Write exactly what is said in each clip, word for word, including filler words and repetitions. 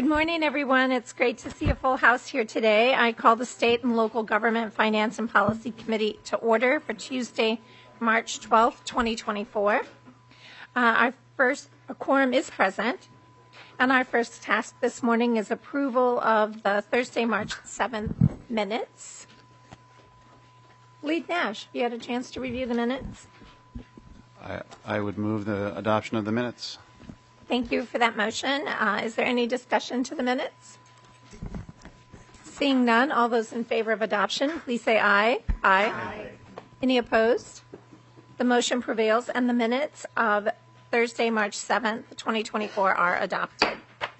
Good morning, everyone. It's great to see a full house here today. I call the State and Local Government Finance and Policy Committee to order for Tuesday, March twelfth, twenty twenty-four. Uh, our first a quorum is present, and our first task this morning is approval of the Thursday, March seventh minutes. Lead Nash, you had a chance to review the minutes? I, I would move the adoption of the minutes. Thank you for that motion. Uh, is there any discussion to the minutes? Seeing none, all those in favor of adoption, please say aye. Aye. Aye. Any opposed? The motion prevails, and the minutes of Thursday, March seventh, twenty twenty-four are adopted.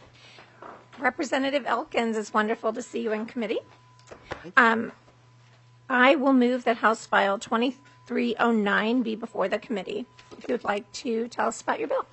Representative Elkins, it's wonderful to see you in committee. Um, I will move that House File twenty-three oh nine be before the committee. If you would like to tell us about your bill.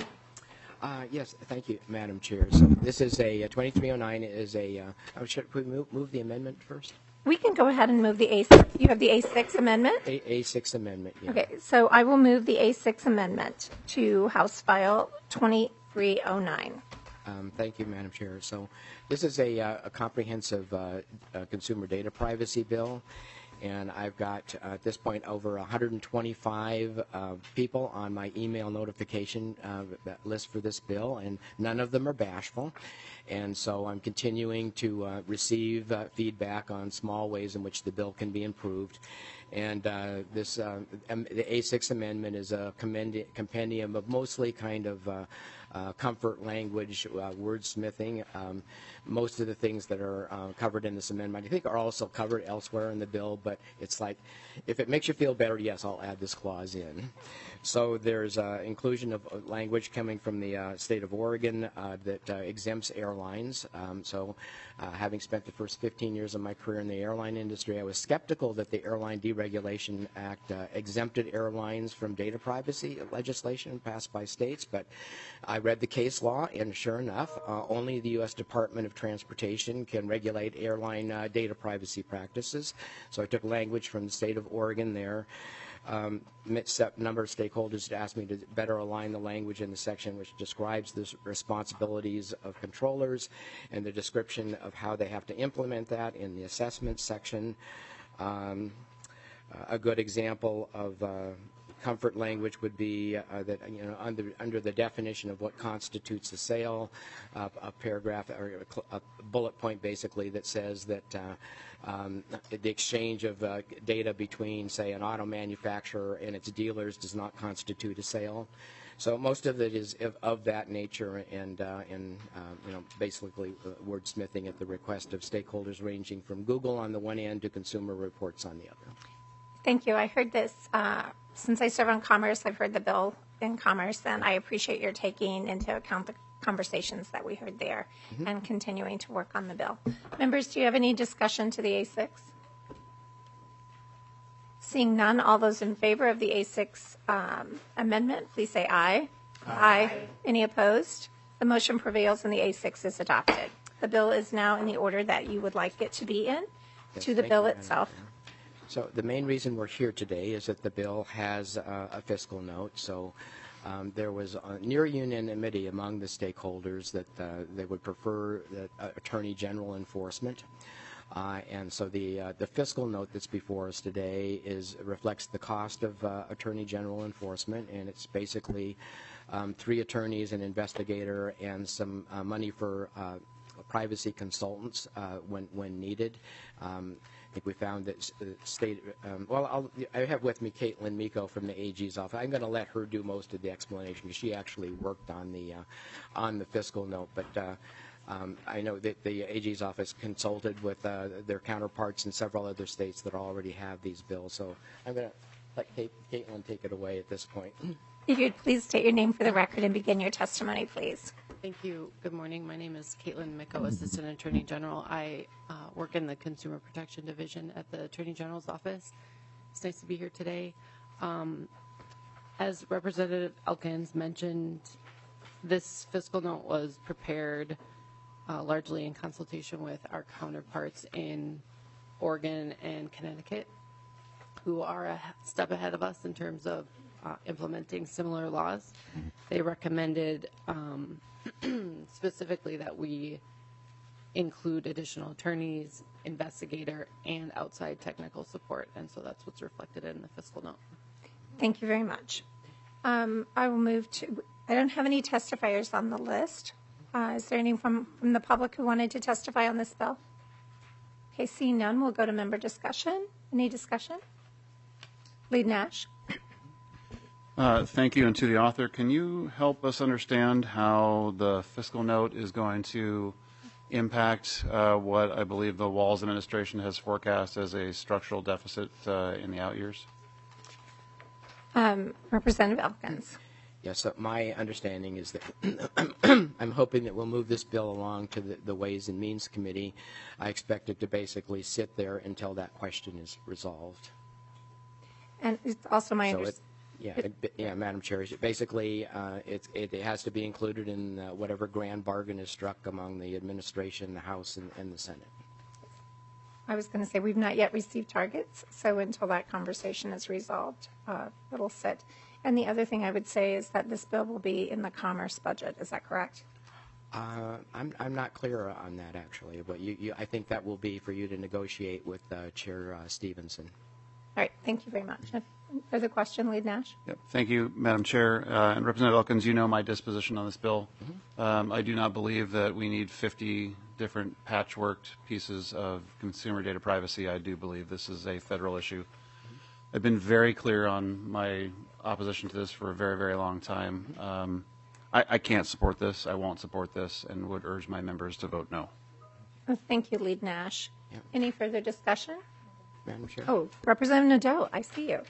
Uh, yes, thank you, Madam Chair. So this is a uh, twenty-three oh nine is a. Uh, oh, should we move, move the amendment first? We can go ahead and move the A six. You have the A six amendment? A, A6 amendment, yeah. Okay, so I will move the A six amendment to House File twenty-three oh nine. Um, thank you, Madam Chair. So this is a, uh, a comprehensive uh, uh, consumer data privacy bill. And I've got, uh, at this point, over one hundred twenty-five uh, people on my email notification uh, list for this bill, and none of them are bashful. And so I'm continuing to uh, receive uh, feedback on small ways in which the bill can be improved. And uh, this, uh, the A six amendment is a compendium of mostly kind of uh, uh, comfort language, uh, wordsmithing. Um, most of the things that are uh, covered in this amendment, I think, are also covered elsewhere in the bill, but it's like, if it makes you feel better, yes, I'll add this clause in. So there's uh, inclusion of language coming from the uh, state of Oregon uh, that uh, exempts airlines. Um, so uh, having spent the first fifteen years of my career in the airline industry, I was skeptical that the Airline Deregulation Act uh, exempted airlines from data privacy legislation passed by states, but I read the case law, and sure enough, uh, only the U S Department of Transportation can regulate airline uh, data privacy practices. So I took language from the state of Oregon there. Um, a number of stakeholders asked me to better align the language in the section which describes the responsibilities of controllers and the description of how they have to implement that in the assessment section. Um, a good example of uh, comfort language would be uh, that, you know, under, under the definition of what constitutes a sale, uh, a paragraph or a, a bullet point basically that says that uh, um, the exchange of uh, data between, say, an auto manufacturer and its dealers does not constitute a sale. So most of it is of, of that nature, and, uh, and uh, you know, basically uh, wordsmithing at the request of stakeholders ranging from Google on the one end to Consumer Reports on the other. Thank you. I heard this, uh, since I serve on Commerce, I've heard the bill in Commerce, and I appreciate your taking into account the conversations that we heard there mm-hmm. and continuing to work on the bill. Members, do you have any discussion to the A six? Seeing none, all those in favor of the A six um, amendment, please say aye. Aye. Aye. Any opposed? The motion prevails and the A six is adopted. The bill is now in the order that you would like it to be in, yes, to the bill you, itself. So the main reason we're here today is that the bill has uh, a fiscal note. So um, there was a near unanimity among the stakeholders that uh, they would prefer that uh, Attorney General enforcement. Uh, and so the uh, the fiscal note that's before us today is reflects the cost of uh, Attorney General enforcement, and it's basically um, three attorneys, an investigator, and some uh, money for uh, privacy consultants uh, when when needed. Um, I think we found that uh, state, um, well, I'll, I have with me Caitlin Miko from the A G's office. I'm going to let her do most of the explanation because she actually worked on the, uh, on the fiscal note. But uh, um, I know that the A G's office consulted with uh, their counterparts in several other states that already have these bills. So I'm going to let Kate, Caitlin take it away at this point. If you'd please state your name for the record and begin your testimony, please. Thank you. Good morning. My name is Caitlin Miko, Assistant Attorney General. I uh, work in the Consumer Protection Division at the Attorney General's office. It's nice to be here today. Um, as Representative Elkins mentioned, this fiscal note was prepared uh, largely in consultation with our counterparts in Oregon and Connecticut, who are a step ahead of us in terms of uh, implementing similar laws. They recommended um, specifically that we include additional attorneys, investigator, and outside technical support. And so that's what's reflected in the fiscal note. Thank you very much. Um, I will move to, I don't have any testifiers on the list. Uh, is there anyone from, from the public who wanted to testify on this bill? Okay, seeing none, we'll go to member discussion. Any discussion? Lead Nash. Uh, thank you, and to the author, can you help us understand how the fiscal note is going to impact uh, what I believe the Walz administration has forecast as a structural deficit uh, in the out years? Um, Representative Elkins. Yes, so my understanding is that I'm hoping that we'll move this bill along to the, the Ways and Means Committee. I expect it to basically sit there until that question is resolved. And it's also my So it, understanding. yeah, it, yeah, Madam Chair, basically uh, it's, it, it has to be included in uh, whatever grand bargain is struck among the administration, the House, and, and the Senate. I was going to say we've not yet received targets, so until that conversation is resolved, uh, it'll sit. And the other thing I would say is that this bill will be in the commerce budget. Is that correct? Uh, I'm, I'm not clear on that, actually, but you, you, I think that will be for you to negotiate with uh, Chair uh, Stevenson. All right, thank you very much. Further question, Lead Nash? Yep. Thank you, Madam Chair. Uh, and Representative Elkins, you know my disposition on this bill. Mm-hmm. um, I do not believe that we need fifty different patchworked pieces of consumer data privacy. I do believe this is a federal issue. Mm-hmm. I've been very clear on my opposition to this for a very, very long time. Um, I, I can't support this. I won't support this, and would urge my members to vote no. Oh, thank you, Lead Nash. Yep. Any further discussion? Madam Chair? Oh, Representative Nadeau, I see you.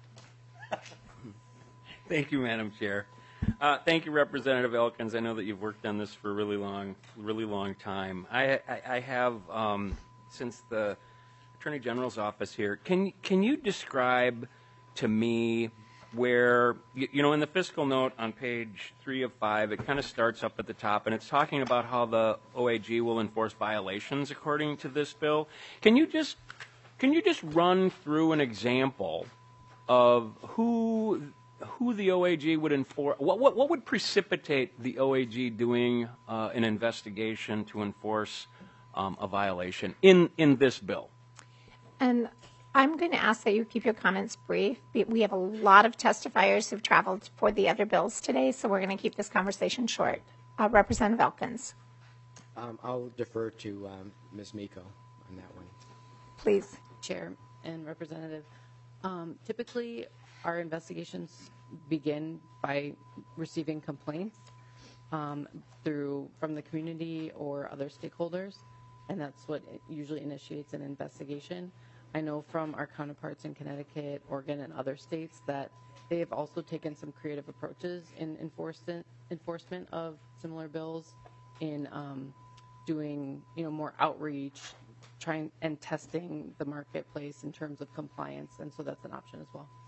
Thank you, Madam Chair. Uh, thank you, Representative Elkins. I know that you've worked on this for a really long, really long time. I, I, I have, um, since the Attorney General's office here, can, can you describe to me where, you, you know, in the fiscal note on page three of five, it kind of starts up at the top, and it's talking about how the O A G will enforce violations according to this bill. Can you just, can you just run through an example of who who the O A G would enforce? What, what, what would precipitate the O A G doing uh, an investigation to enforce um, a violation in, in this bill? And I'm going to ask that you keep your comments brief. We have a lot of testifiers who've traveled for the other bills today, so we're going to keep this conversation short. Uh, Representative Elkins. Um, I'll defer to um, Miz Miko on that one. Please. Chair and Representative, um, typically our investigations begin by receiving complaints um, through from the community or other stakeholders, and that's what usually initiates an investigation. I know from our counterparts in Connecticut, Oregon, and other states that they have also taken some creative approaches in enforcement enforcement of similar bills, in um, doing you know more outreach, trying and testing the marketplace in terms of compliance, and so that's an option as well.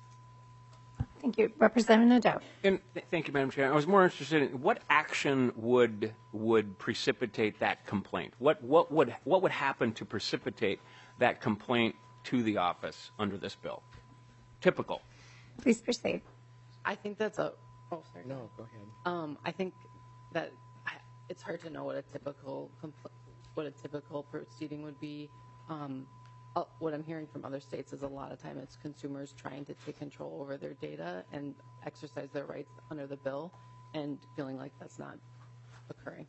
Thank you. Representative Nadeau. And th- thank you, Madam Chair. I was more interested in what action would would precipitate that complaint. What what would what would happen to precipitate that complaint to the office under this bill? Typical. Please proceed. I think that's a. Oh, sorry. No, go ahead. Um, I think that I, it's hard to know what a typical compl- what a typical proceeding would be. Um, uh, what I'm hearing from other states is a lot of time it's consumers trying to take control over their data and exercise their rights under the bill, and feeling like that's not occurring.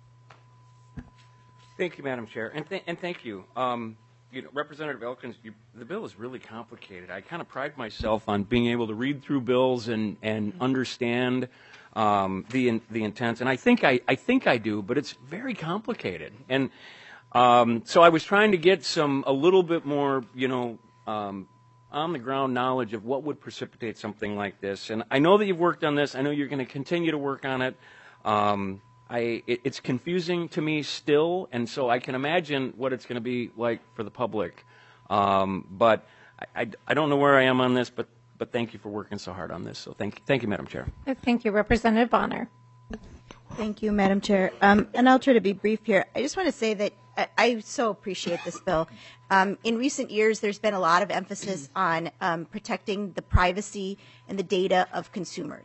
Thank you, Madam Chair, and th- and thank you. Um, you know, Representative Elkins, you, the bill is really complicated. I kind of pride myself on being able to read through bills and and understand um, the in, the intents, and I think I I think I do, but it's very complicated. And um, so I was trying to get some a little bit more, you know. Um, on the ground knowledge of what would precipitate something like this. And I know that you've worked on this. I know you're going to continue to work on it. Um, I, it, it's confusing to me still, and so I can imagine what it's going to be like for the public. Um, but I, I, I don't know where I am on this, but, but thank you for working so hard on this. So thank, thank you, Madam Chair. Thank you. Representative Bonner. Thank you, Madam Chair. Um, and I'll try to be brief here. I just want to say that I, I so appreciate this bill. Um, in recent years, there's been a lot of emphasis on um, protecting the privacy and the data of consumers.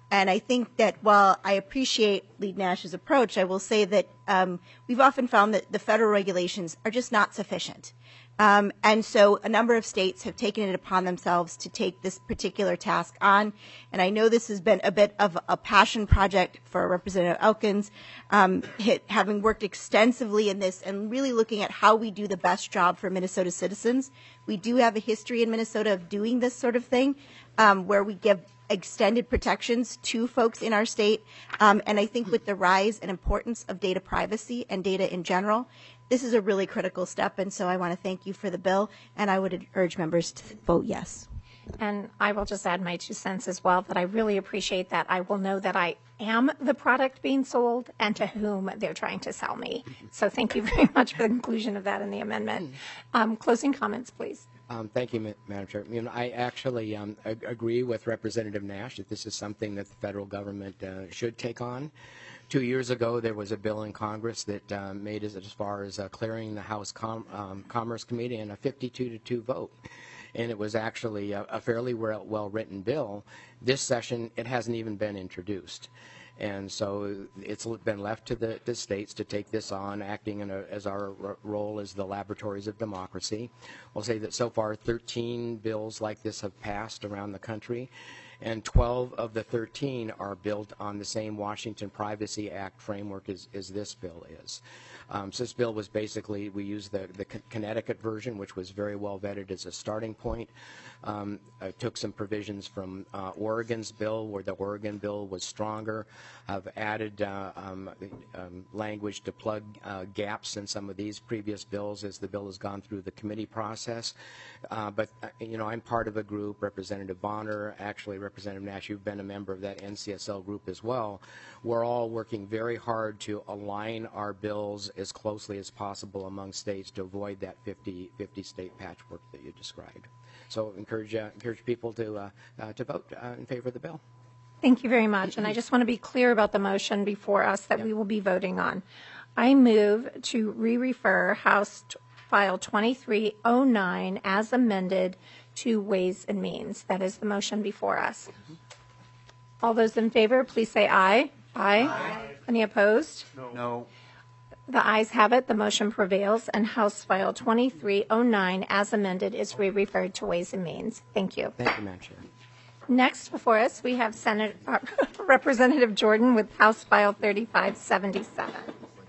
And I think that while I appreciate Lead Nash's approach, I will say that um, we've often found that the federal regulations are just not sufficient. Um, and so a number of states have taken it upon themselves to take this particular task on. And I know this has been a bit of a passion project for Representative Elkins, um, hit, having worked extensively in this and really looking at how we do the best job for Minnesota citizens. We do have a history in Minnesota of doing this sort of thing, um, where we give extended protections to folks in our state. Um, and I think with the rise and importance of data privacy and data in general, this is a really critical step. And so I want to thank you for the bill, and I would urge members to vote yes. And I will just add my two cents as well, that I really appreciate that. I will know that I am the product being sold and to whom they're trying to sell me. So thank you very much for the inclusion of that in the amendment. Um, closing comments, please. Um, thank you, Madam Chair. You know, I actually um, ag- agree with Representative Nash that this is something that the federal government uh, should take on. Two years ago, there was a bill in Congress that uh, made it as far as uh, clearing the House Com- um, Commerce Committee in a fifty-two to two vote. And it was actually a, a fairly well, well-written bill. This session, it hasn't even been introduced. And so it's been left to the, the states to take this on, acting in a, as our r- role as the laboratories of democracy. We'll say that so far thirteen bills like this have passed around the country, and twelve of the thirteen are built on the same Washington Privacy Act framework as, as this bill is. Um, so this bill was basically, we used the, the Connecticut version, which was very well vetted as a starting point. Um, I took some provisions from uh, Oregon's bill, where the Oregon bill was stronger. I've added uh, um, um, language to plug uh, gaps in some of these previous bills as the bill has gone through the committee process. Uh, but, uh, you know, I'm part of a group, Representative Bonner, actually Representative Nash, you've been a member of that N C S L group as well. We're all working very hard to align our bills as closely as possible among states to avoid that fifty, fifty state patchwork that you described. So encourage uh, encourage people to uh, uh, to vote uh, in favor of the bill. Thank you very much. And I just want to be clear about the motion before us that we will be voting on. I move to re-refer House t- File twenty-three oh nine as amended to Ways and Means. That is the motion before us. All those in favor, please say aye. Aye. Aye. Any opposed? No. The ayes have it. The motion prevails, and House File twenty-three oh nine as amended is re-referred to Ways and Means. Thank you. Thank you, Madam Chair. Next before us, we have Senate, uh, Representative Jordan with House File thirty-five seventy-seven.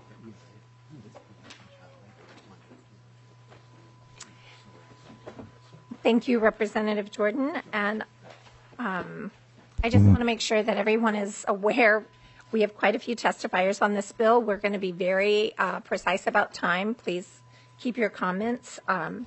Thank you, Representative Jordan. And um, I just want to make sure that everyone is aware. We have quite a few testifiers on this bill. We're going to be very uh, precise about time. Please keep your comments um,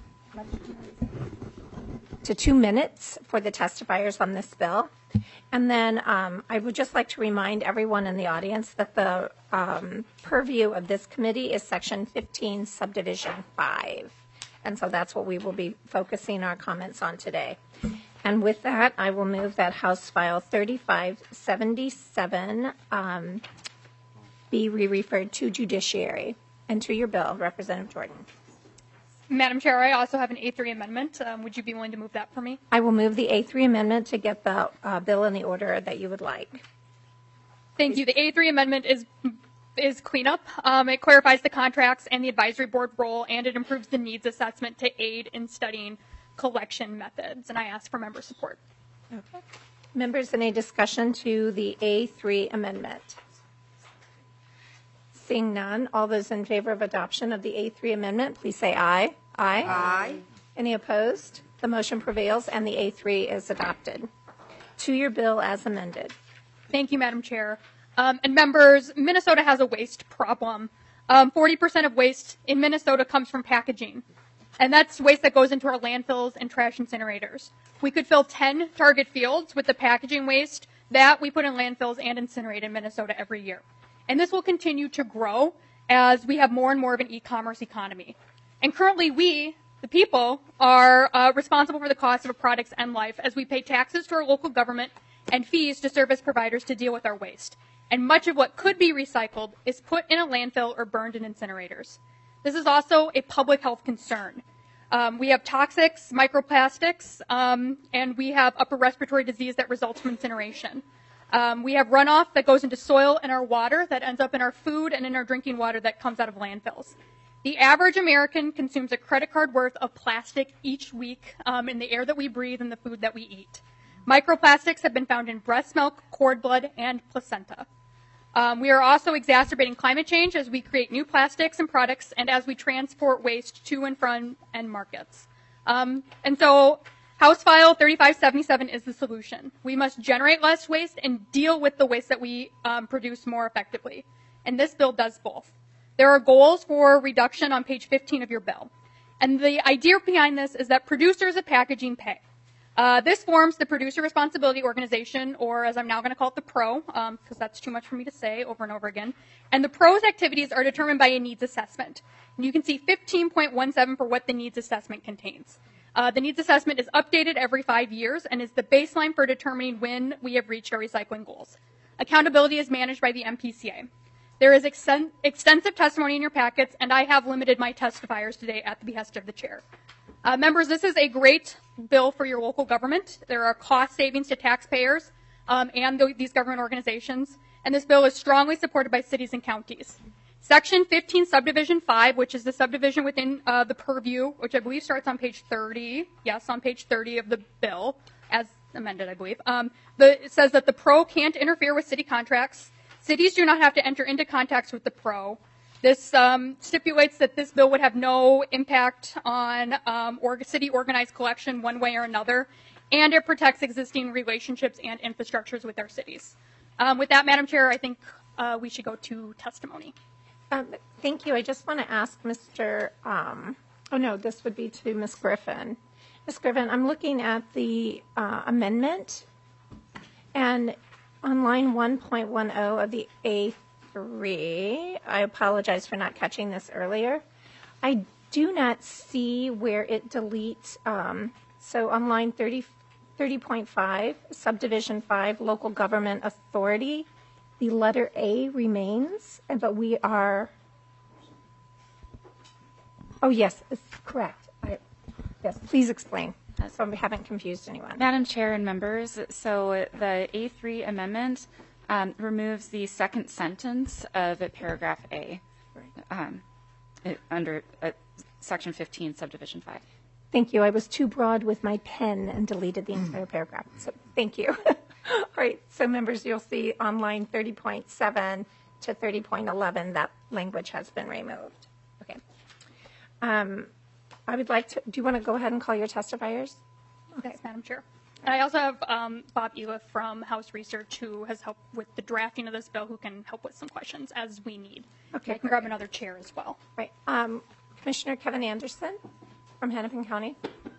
to two minutes for the testifiers on this bill. And then um, I would just like to remind everyone in the audience that the um, purview of this committee is Section fifteen, Subdivision five. And so that's what we will be focusing our comments on today. And with that, I will move that House File thirty-five seventy-seven um, be re-referred to Judiciary. And to your bill, Representative Jordan. Madam Chair, I also have an A three amendment. Um, would you be willing to move that for me? I will move the A three amendment to get the uh, bill in the order that you would like. Thank you. The A three amendment is is cleanup. Um, it clarifies the contracts and the advisory board role, and it improves the needs assessment to aid in studying collection methods. And I ask for member support. Okay. Members, any discussion to the A three amendment? Seeing none, all those in favor of adoption of the A three amendment, please say aye. Aye. Aye. Any opposed? The motion prevails and the A three is adopted. To your bill as amended. Thank you, Madam Chair. Um, and members, Minnesota has a waste problem. Um, forty percent of waste in Minnesota comes from packaging. And that's waste that goes into our landfills and trash incinerators. We could fill ten target fields with the packaging waste that we put in landfills and incinerate in Minnesota every year. And this will continue to grow as we have more and more of an e-commerce economy. And currently we, the people, are uh, responsible for the cost of a product's end life as we pay taxes to our local government and fees to service providers to deal with our waste. And much of what could be recycled is put in a landfill or burned in incinerators. This is also a public health concern. Um, we have toxics, microplastics, um, and we have upper respiratory disease that results from incineration. Um, we have runoff that goes into soil and our water that ends up in our food and in our drinking water that comes out of landfills. The average American consumes a credit card worth of plastic each week um, in the air that we breathe and the food that we eat. Microplastics have been found in breast milk, cord blood, and placenta. Um, we are also exacerbating climate change as we create new plastics and products and as we transport waste to and from end markets. Um, and so House File thirty-five seventy-seven is the solution. We must generate less waste and deal with the waste that we um, produce more effectively. And this bill does both. There are goals for reduction on page fifteen of your bill. And the idea behind this is that producers of packaging pay. Uh, this forms the Producer Responsibility Organization, or as I'm now going to call it, the P R O, because um, that's too much for me to say over and over again. And the P R O's activities are determined by a needs assessment. And you can see fifteen point one seven for what the needs assessment contains. Uh, the needs assessment is updated every five years and is the baseline for determining when we have reached our recycling goals. Accountability is managed by the M P C A. There is exten- extensive testimony in your packets, and I have limited my testifiers today at the behest of the chair. Uh, members, this is a great bill for your local government. There are cost savings to taxpayers um, and th- these government organizations, and this bill is strongly supported by cities and counties. Section fifteen, Subdivision five, which is the subdivision within uh, the purview, which I believe starts on page thirty, yes, on page thirty of the bill, as amended, I believe, um, the, it says that the P R O can't interfere with city contracts. Cities do not have to enter into contacts with the P R O. This um, stipulates that this bill would have no impact on um, or city organized collection one way or another, and it protects existing relationships and infrastructures with our cities. Um, with that, Madam Chair, I think uh, we should go to testimony. Um, thank you. I just want to ask Mister Um, oh, no, this would be to Miz Griffin. Miz Griffin, I'm looking at the uh, amendment, and on line one point one zero of the A three, I apologize for not catching this earlier. I do not see where it deletes. Um, so on line thirty, thirty point five, subdivision five, local government authority, the letter A remains, but we are, oh yes, it's correct. I, yes, please explain, so we haven't confused anyone. Madam Chair and members, so the A three amendment um, removes the second sentence of paragraph A um, it, under uh, section fifteen, subdivision five. Thank you. I was too broad with my pen and deleted the entire paragraph. So thank you. All right. So members, you'll see on line thirty point seven to thirty point eleven that language has been removed. Okay. Um, I would like to, do you want to go ahead and call your testifiers? Okay, Madam Chair. And I also have um, Bob Eliff from House Research, who has helped with the drafting of this bill, who can help with some questions as we need. Okay, I can grab another chair as well. Right. Um, Commissioner Kevin Anderson from Hennepin County.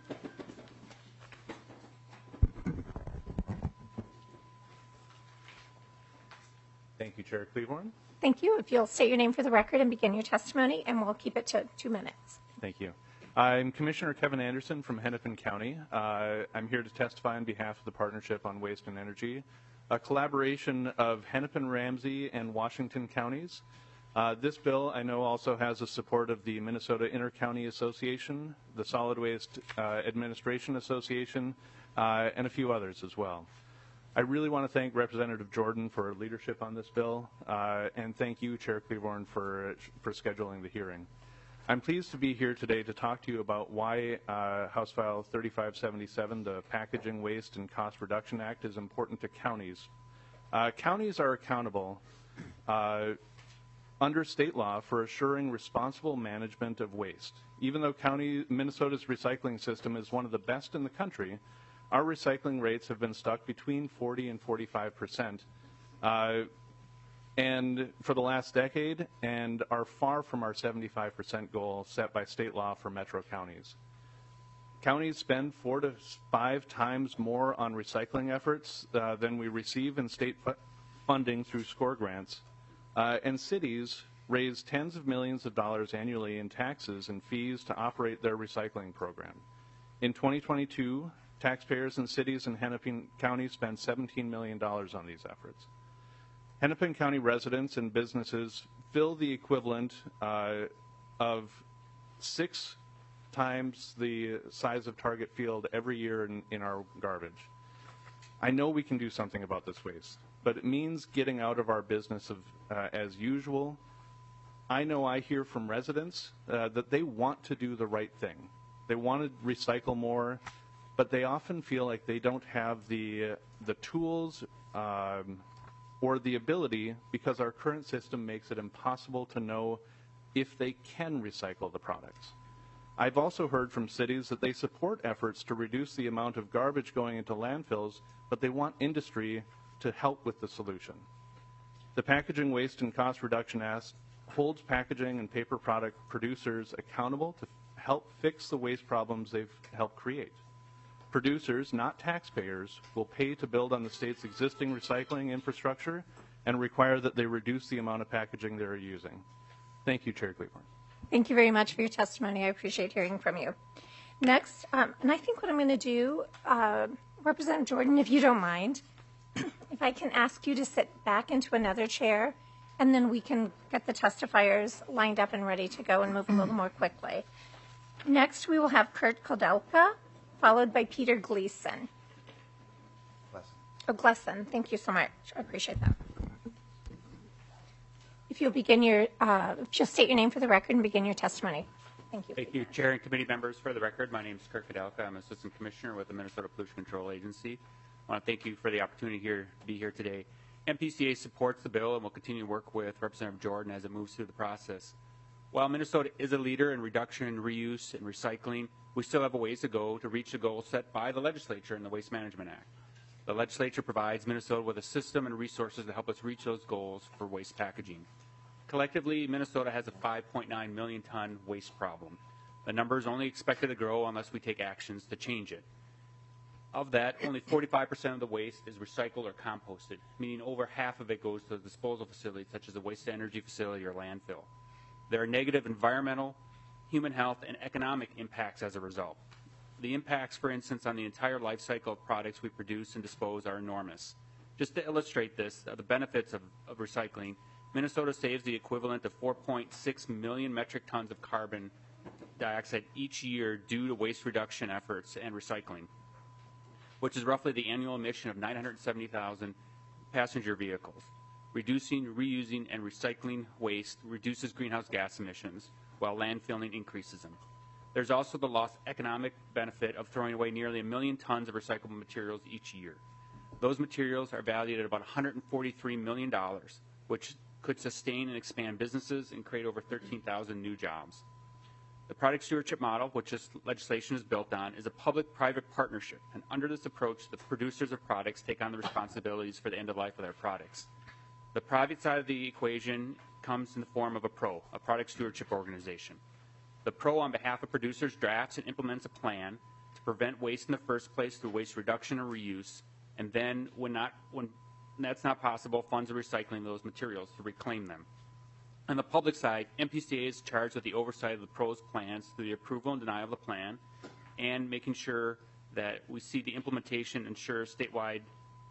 Thank you, Chair Cleaborn. Thank you. If you'll state your name for the record and begin your testimony, and we'll keep it to two minutes. Thank you. I'm Commissioner Kevin Anderson from Hennepin County. Uh, I'm here to testify on behalf of the Partnership on Waste and Energy, a collaboration of Hennepin, Ramsey, and Washington counties. Uh, this bill, I know, also has the support of the Minnesota Intercounty Association, the Solid Waste uh, Administration Association, uh, and a few others as well. I really want to thank Representative Jordan for leadership on this bill, uh, and thank you, Chair Cleaborn, for, for scheduling the hearing. I'm pleased to be here today to talk to you about why uh, House File thirty-five seventy-seven, the Packaging Waste and Cost Reduction Act, is important to counties. Uh, counties are accountable uh, under state law for assuring responsible management of waste. Even though county Minnesota's recycling system is one of the best in the country, our recycling rates have been stuck between forty and forty-five percent. Uh, and for the last decade, and are far from our seventy-five percent goal set by state law for metro counties. Counties spend four to five times more on recycling efforts uh, than we receive in state fu- funding through SCORE grants, uh, and cities raise tens of millions of dollars annually in taxes and fees to operate their recycling program. In twenty twenty-two, taxpayers in cities in Hennepin County spent seventeen million dollars on these efforts. Hennepin County residents and businesses fill the equivalent uh, of six times the size of Target Field every year in, in our garbage. I know we can do something about this waste. but it means getting out of our business of uh, as usual. I know I hear from residents uh, that they want to do the right thing. They want to recycle more, but they often feel like they don't have the uh, the tools um, or the ability, because our current system makes it impossible to know if they can recycle the products. I've also heard from cities that they support efforts to reduce the amount of garbage going into landfills, but they want industry to help with the solution. The Packaging Waste and Cost Reduction Act holds packaging and paper product producers accountable to help fix the waste problems they've helped create. Producers, not taxpayers, will pay to build on the state's existing recycling infrastructure and require that they reduce the amount of packaging they're using. Thank you, Chair Cleburne. Thank you very much for your testimony. I appreciate hearing from you. Next, um, and I think what I'm going to do, uh, Representative Jordan, if you don't mind, if I can ask you to sit back into another chair, and then we can get the testifiers lined up and ready to go and move a little more quickly. Next, we will have Kurt Kodelka, followed by Peter Gleason. Lesson. Oh, Gleason. Thank you so much. I appreciate that. If you'll begin your, uh, just state your name for the record and begin your testimony. Thank you. Thank you, Chair and committee members. For the record, my name is Kurt Kodelka. I'm Assistant Commissioner with the Minnesota Pollution Control Agency. I want to thank you for the opportunity here to be here today. M P C A supports the bill and will continue to work with Representative Jordan as it moves through the process. While Minnesota is a leader in reduction, reuse, and recycling, we still have a ways to go to reach the goals set by the legislature in the Waste Management Act. The legislature provides Minnesota with a system and resources to help us reach those goals for waste packaging. Collectively, Minnesota has a five point nine million ton waste problem. The number is only expected to grow unless we take actions to change it. Of that, only forty-five percent of the waste is recycled or composted, meaning over half of it goes to a disposal facility such as a waste-to-energy facility or landfill. There are negative environmental, human health, and economic impacts as a result. The impacts, for instance, on the entire life cycle of products we produce and dispose are enormous. Just to illustrate this, uh, the benefits of, of recycling, Minnesota saves the equivalent of four point six million metric tons of carbon dioxide each year due to waste reduction efforts and recycling, which is roughly the annual emission of nine hundred seventy thousand passenger vehicles. Reducing, reusing, and recycling waste reduces greenhouse gas emissions, while landfilling increases them. There's also the lost economic benefit of throwing away nearly a million tons of recyclable materials each year. Those materials are valued at about one hundred forty-three million dollars, which could sustain and expand businesses and create over thirteen thousand new jobs. The product stewardship model, which this legislation is built on, is a public-private partnership, and under this approach, the producers of products take on the responsibilities for the end of life of their products. The private side of the equation comes in the form of a P R O, a product stewardship organization. The P R O, on behalf of producers, drafts and implements a plan to prevent waste in the first place through waste reduction or reuse, and then, when, not, when that's not possible, funds the recycling of those materials to reclaim them. On the public side, M P C A is charged with the oversight of the P R O's plans through the approval and denial of the plan, and making sure that we see the implementation ensure statewide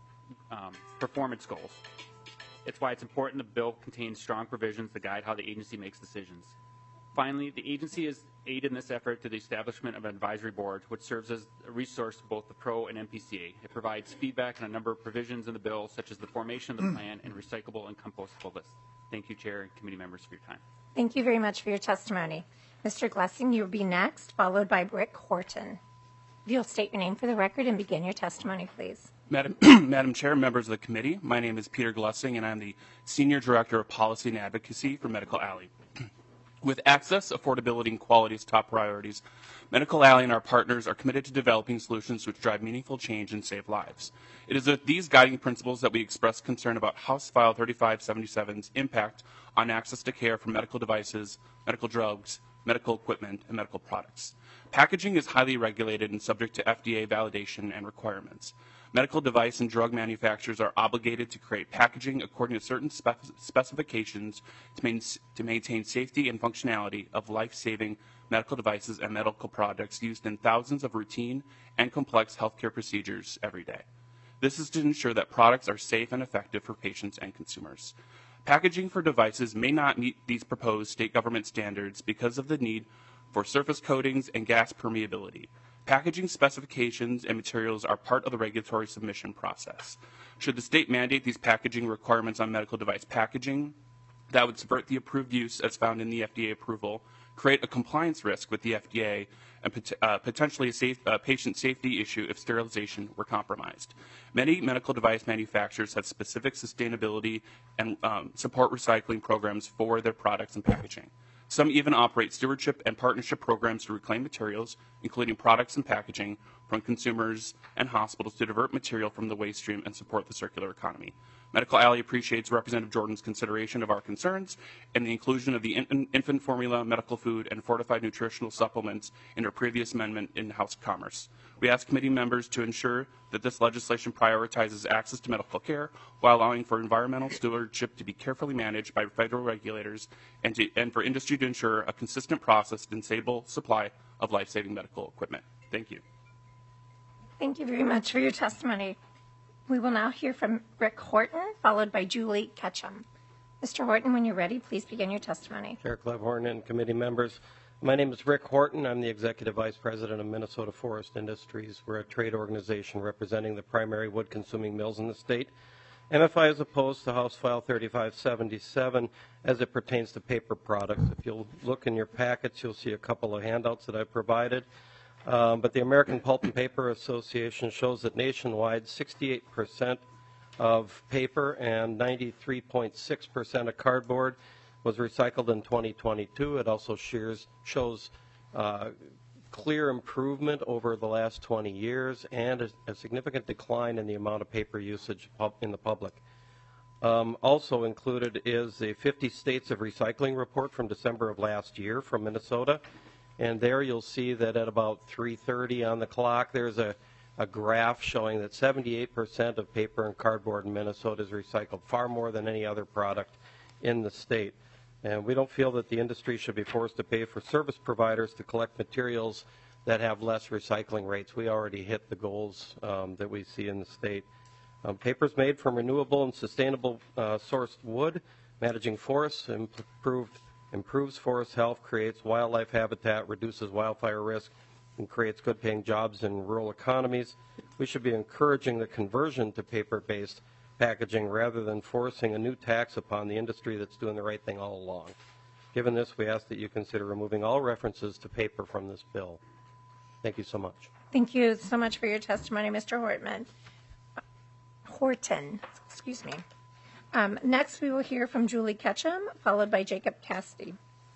um, performance goals. It's why it's important the bill contains strong provisions to guide how the agency makes decisions. Finally, the agency has aided in this effort to the establishment of an advisory board, which serves as a resource to both the P R O and M P C A. It provides feedback on a number of provisions in the bill, such as the formation of the plan and recyclable and compostable lists. Thank you, Chair and committee members, for your time. Thank you very much for your testimony. Mister Glessing, you'll be next, followed by Rick Horton. If you'll state your name for the record and begin your testimony, please. Madam, Madam Chair, members of the committee, my name is Peter Glessing, and I'm the Senior Director of Policy and Advocacy for Medical Alley. With access, affordability, and quality as top priorities, Medical Alley and our partners are committed to developing solutions which drive meaningful change and save lives. It is with these guiding principles that we express concern about House File thirty-five seventy-seven's impact on access to care for medical devices, medical drugs, medical equipment, and medical products. Packaging is highly regulated and subject to F D A validation and requirements. Medical device and drug manufacturers are obligated to create packaging according to certain spec specifications to, main to maintain safety and functionality of life-saving medical devices and medical products used in thousands of routine and complex healthcare procedures every day. This is to ensure that products are safe and effective for patients and consumers. Packaging for devices may not meet these proposed state government standards because of the need for surface coatings and gas permeability. Packaging specifications and materials are part of the regulatory submission process. Should the state mandate these packaging requirements on medical device packaging, that would subvert the approved use as found in the F D A approval, create a compliance risk with the F D A, and pot- uh, potentially a safe, uh, patient safety issue if sterilization were compromised. Many medical device manufacturers have specific sustainability and um, support recycling programs for their products and packaging. Some even operate stewardship and partnership programs to reclaim materials, including products and packaging, from consumers and hospitals to divert material from the waste stream and support the circular economy. Medical Alley appreciates Representative Jordan's consideration of our concerns and the inclusion of the in- infant formula, medical food, and fortified nutritional supplements in her previous amendment in House Commerce. We ask committee members to ensure that this legislation prioritizes access to medical care while allowing for environmental stewardship to be carefully managed by federal regulators and, to, and for industry to ensure a consistent process and stable supply of life-saving medical equipment. Thank you. Thank you very much for your testimony. We will now hear from Rick Horton, followed by Julie Ketchum. Mister Horton, when you're ready, please begin your testimony. Chair Clevhorn and committee members, my name is Rick Horton. I'm the Executive Vice President of Minnesota Forest Industries. We're a trade organization representing the primary wood-consuming mills in the state. M F I is opposed to House File thirty-five seventy-seven as it pertains to paper products. If you'll look in your packets, you'll see a couple of handouts that I provided. Um, but the American Pulp and Paper Association shows that nationwide, sixty-eight percent of paper and ninety-three point six percent of cardboard was recycled in twenty twenty-two. It also shares, shows uh, clear improvement over the last twenty years and a, a significant decline in the amount of paper usage pub, in the public. Um, also included is a fifty States of Recycling report from December of last year from Minnesota. And there you'll see that at about three thirty on the clock, there's a, a graph showing that seventy-eight percent of paper and cardboard in Minnesota is recycled, far more than any other product in the state. And we don't feel that the industry should be forced to pay for service providers to collect materials that have less recycling rates. We already hit the goals um, that we see in the state. Um, paper is made from renewable and sustainable uh, sourced wood. Managing forests improved improves forest health, creates wildlife habitat, reduces wildfire risk, and creates good-paying jobs in rural economies. We should be encouraging the conversion to paper-based packaging rather than forcing a new tax upon the industry that's doing the right thing all along. Given this, we ask that you consider removing all references to paper from this bill. Thank you so much. Thank you so much for your testimony, Mister Hortman. Horton, excuse me. Um, next, we will hear from Julie Ketchum, followed by Jacob Cassidy.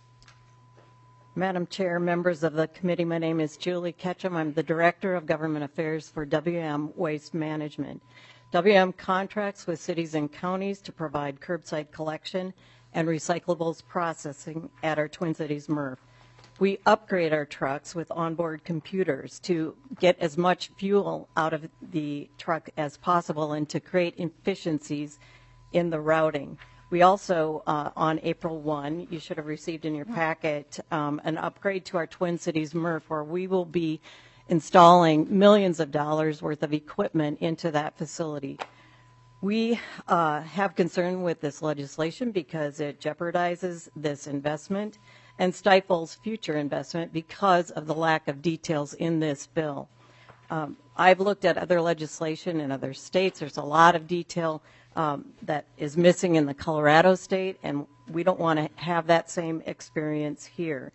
Madam Chair, members of the committee, my name is Julie Ketchum. I'm the Director of Government Affairs for W M Waste Management. W M contracts with cities and counties to provide curbside collection and recyclables processing at our Twin Cities M R F. We upgrade our trucks with onboard computers to get as much fuel out of the truck as possible and to create efficiencies in the routing. We also, uh, on April first, you should have received in your packet um, an upgrade to our Twin Cities M R F where we will be installing millions of dollars worth of equipment into that facility. We uh, have concern with this legislation because it jeopardizes this investment and stifles future investment because of the lack of details in this bill. Um, I've looked at other legislation in other states. There's a lot of detail um, that is missing in the Colorado state, and we don't want to have that same experience here.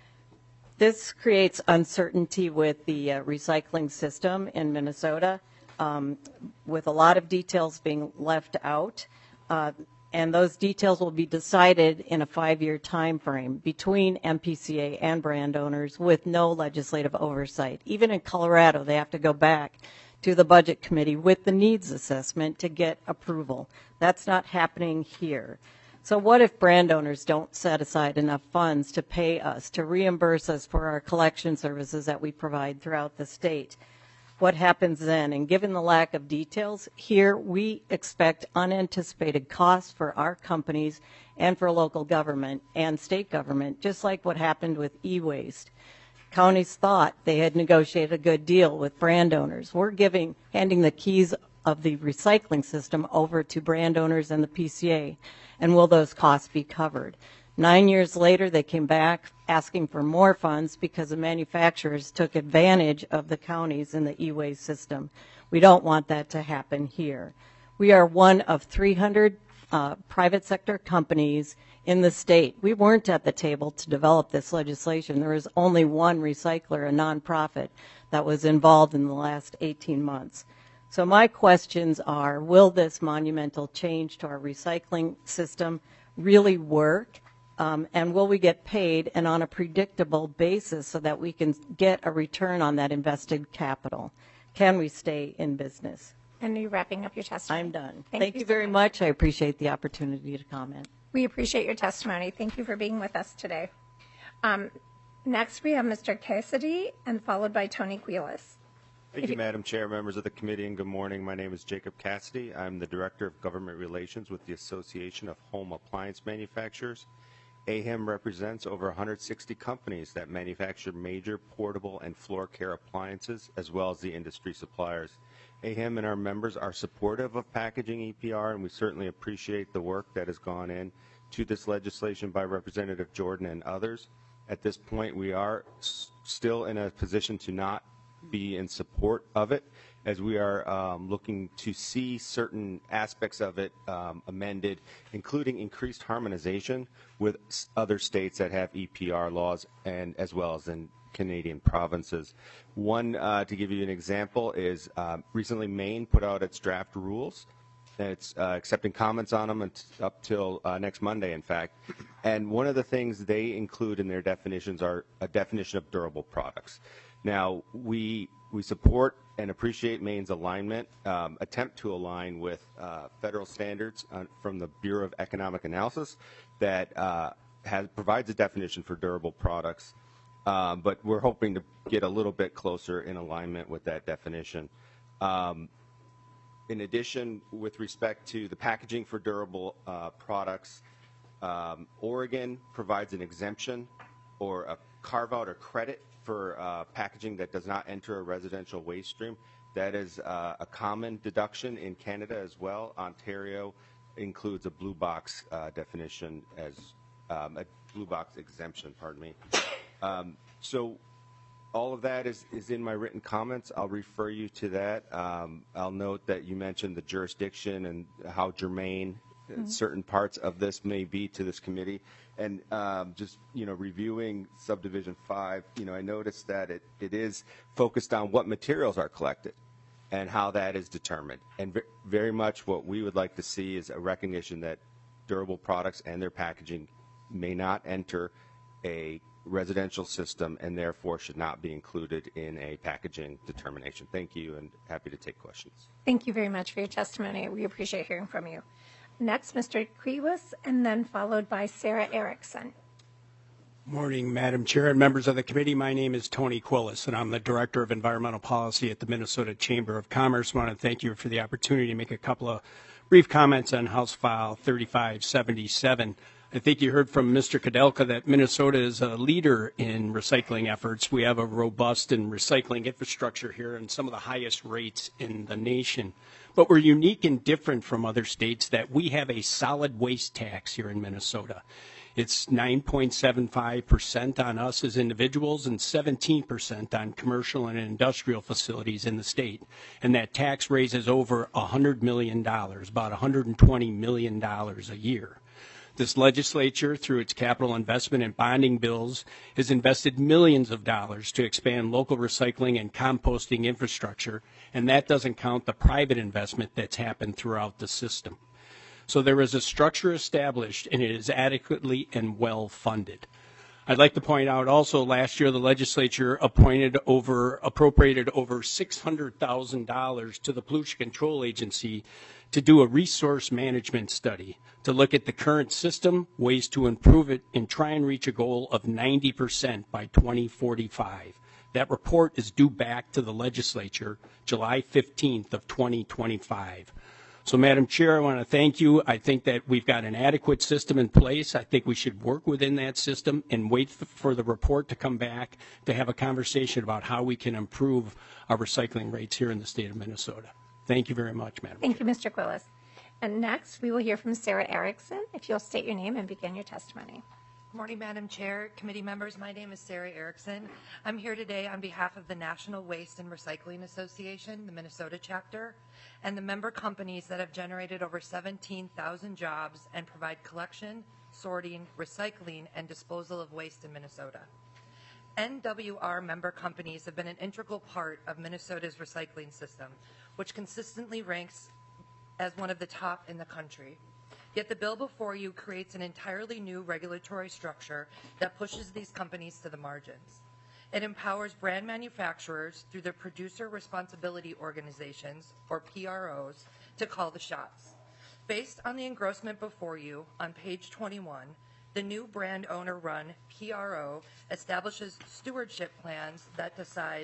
This creates uncertainty with the uh, recycling system in Minnesota, um, with a lot of details being left out. Uh, and those details will be decided in a five-year time frame between M P C A and brand owners with no legislative oversight. Even in Colorado, they have to go back to the Budget Committee with the needs assessment to get approval. That's not happening here. So what if brand owners don't set aside enough funds to pay us, to reimburse us for our collection services that we provide throughout the state? What happens then? And given the lack of details, here we expect unanticipated costs for our companies and for local government and state government, just like what happened with e-waste. Counties thought they had negotiated a good deal with brand owners. We're giving, handing the keys of the recycling system over to brand owners and the P C A. And will those costs be covered? Nine years later, they came back asking for more funds because the manufacturers took advantage of the counties in the e-waste system. We don't want that to happen here. We are one of three hundred uh, private sector companies in the state. We weren't at the table to develop this legislation. There was only one recycler, a nonprofit, that was involved in the last eighteen months. So my questions are, will this monumental change to our recycling system really work? Um, and will we get paid and on a predictable basis so that we can get a return on that invested capital? Can we stay in business? And you're wrapping up your testimony. I'm done. Thank, Thank you, you so very much. much. I appreciate the opportunity to comment. We appreciate your testimony. Thank you for being with us today. Um, next, we have Mister Cassidy, and followed by Tony Quiles. Thank you, Madam Chair, members of the committee, and good morning. My name is Jacob Cassidy. I'm the Director of Government Relations with the Association of Home Appliance Manufacturers. A H M represents over one hundred sixty companies that manufacture major portable and floor care appliances, as well as the industry suppliers. A H M and our members are supportive of packaging E P R, and we certainly appreciate the work that has gone in to this legislation by Representative Jordan and others. At this point, we are s- still in a position to not be in support of it, as we are um, looking to see certain aspects of it um, amended, including increased harmonization with s- other states that have E P R laws, and as well as in Canadian provinces. One, uh, to give you an example, is um, recently Maine put out its draft rules. It's uh, accepting comments on them and up till uh, next Monday, in fact. And one of the things they include in their definitions are a definition of durable products. Now, we we support and appreciate Maine's alignment, um, attempt to align with uh, federal standards uh, from the Bureau of Economic Analysis that uh, has provides a definition for durable products. Um, but we're hoping to get a little bit closer in alignment with that definition. Um, in addition, with respect to the packaging for durable uh, products, um, Oregon provides an exemption or a carve-out or credit for uh, packaging that does not enter a residential waste stream. That is uh, a common deduction in Canada as well. Ontario includes a blue box uh, definition as um, a blue box exemption, pardon me. Um, so all of that is, is in my written comments. I'll refer you to that. Um, I'll note that you mentioned the jurisdiction and how germane mm-hmm. certain parts of this may be to this committee. And um, just, you know, reviewing subdivision five, you know, I noticed that it, it is focused on what materials are collected and how that is determined. And v- very much what we would like to see is a recognition that durable products and their packaging may not enter a residential system and therefore should not be included in a packaging determination. Thank you, and happy to take questions. Thank you very much for your testimony. We appreciate hearing from you. Next, Mister Quiles, and then followed by Sarah Erickson. Morning, Madam Chair and members of the committee. My name is Tony Quiles, and I'm the Director of Environmental Policy at the Minnesota Chamber of Commerce. I want to thank you for the opportunity to make a couple of brief comments on House File thirty-five seventy-seven. I think you heard from Mister Kudelka that Minnesota is a leader in recycling efforts. We have a robust and recycling infrastructure here and some of the highest rates in the nation. But we're unique and different from other states that we have a solid waste tax here in Minnesota. It's nine point seven five percent on us as individuals and seventeen percent on commercial and industrial facilities in the state. And that tax raises over one hundred million dollars, about one hundred twenty million dollars a year. This legislature, through its capital investment and bonding bills, has invested millions of dollars to expand local recycling and composting infrastructure, and that doesn't count the private investment that's happened throughout the system. So there is a structure established, and it is adequately and well funded. I'd like to point out also last year the legislature appointed over, appropriated over six hundred thousand dollars to the Pollution Control Agency to do a resource management study to look at the current system, ways to improve it, and try and reach a goal of ninety percent by twenty forty-five. That report is due back to the legislature July fifteenth of twenty twenty-five. So, Madam Chair, I want to thank you. I think that we've got an adequate system in place. I think we should work within that system and wait for the report to come back to have a conversation about how we can improve our recycling rates here in the state of Minnesota. Thank you very much, Madam Thank you, Mister Quiles. And next, we will hear from Sarah Erickson. If you'll state your name and begin your testimony. Good morning, Madam Chair, committee members. My name is Sarah Erickson. I'm here today on behalf of the National Waste and Recycling Association, the Minnesota chapter, and the member companies that have generated over seventeen thousand jobs and provide collection, sorting, recycling, and disposal of waste in Minnesota. N W R member companies have been an integral part of Minnesota's recycling system, which consistently ranks as one of the top in the country. Yet the bill before you creates an entirely new regulatory structure that pushes these companies to the margins. It empowers brand manufacturers through their producer responsibility organizations, or P R Os, to call the shots. Based on the engrossment before you, on page twenty-one, the new brand owner-run P R O establishes stewardship plans that decide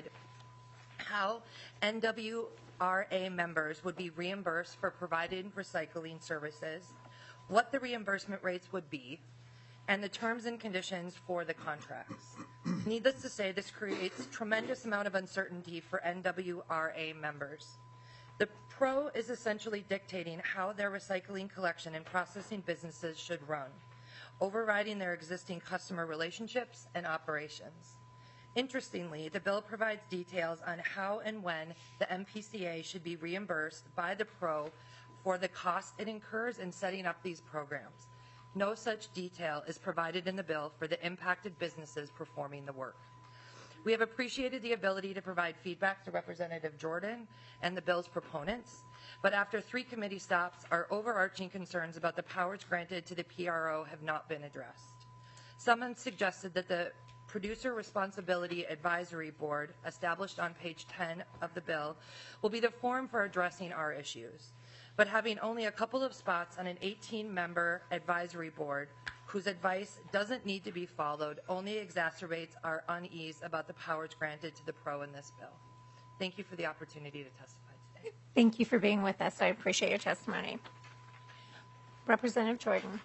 how N W R A members would be reimbursed for provided recycling services, what the reimbursement rates would be, and the terms and conditions for the contracts. Needless to say, this creates a tremendous amount of uncertainty for N W R A members. The P R O is essentially dictating how their recycling collection and processing businesses should run, overriding their existing customer relationships and operations. Interestingly, the bill provides details on how and when the M P C A should be reimbursed by the P R O for the cost it incurs in setting up these programs. No such detail is provided in the bill for the impacted businesses performing the work. We have appreciated the ability to provide feedback to Representative Jordan and the bill's proponents, but after three committee stops, our overarching concerns about the powers granted to the P R O have not been addressed. Someone suggested that the Producer Responsibility Advisory Board, established on page ten of the bill, will be the forum for addressing our issues. But having only a couple of spots on an eighteen member advisory board whose advice doesn't need to be followed only exacerbates our unease about the powers granted to the P R O in this bill. Thank you for the opportunity to testify today. Thank you for being with us. I appreciate your testimony. Representative Jordan.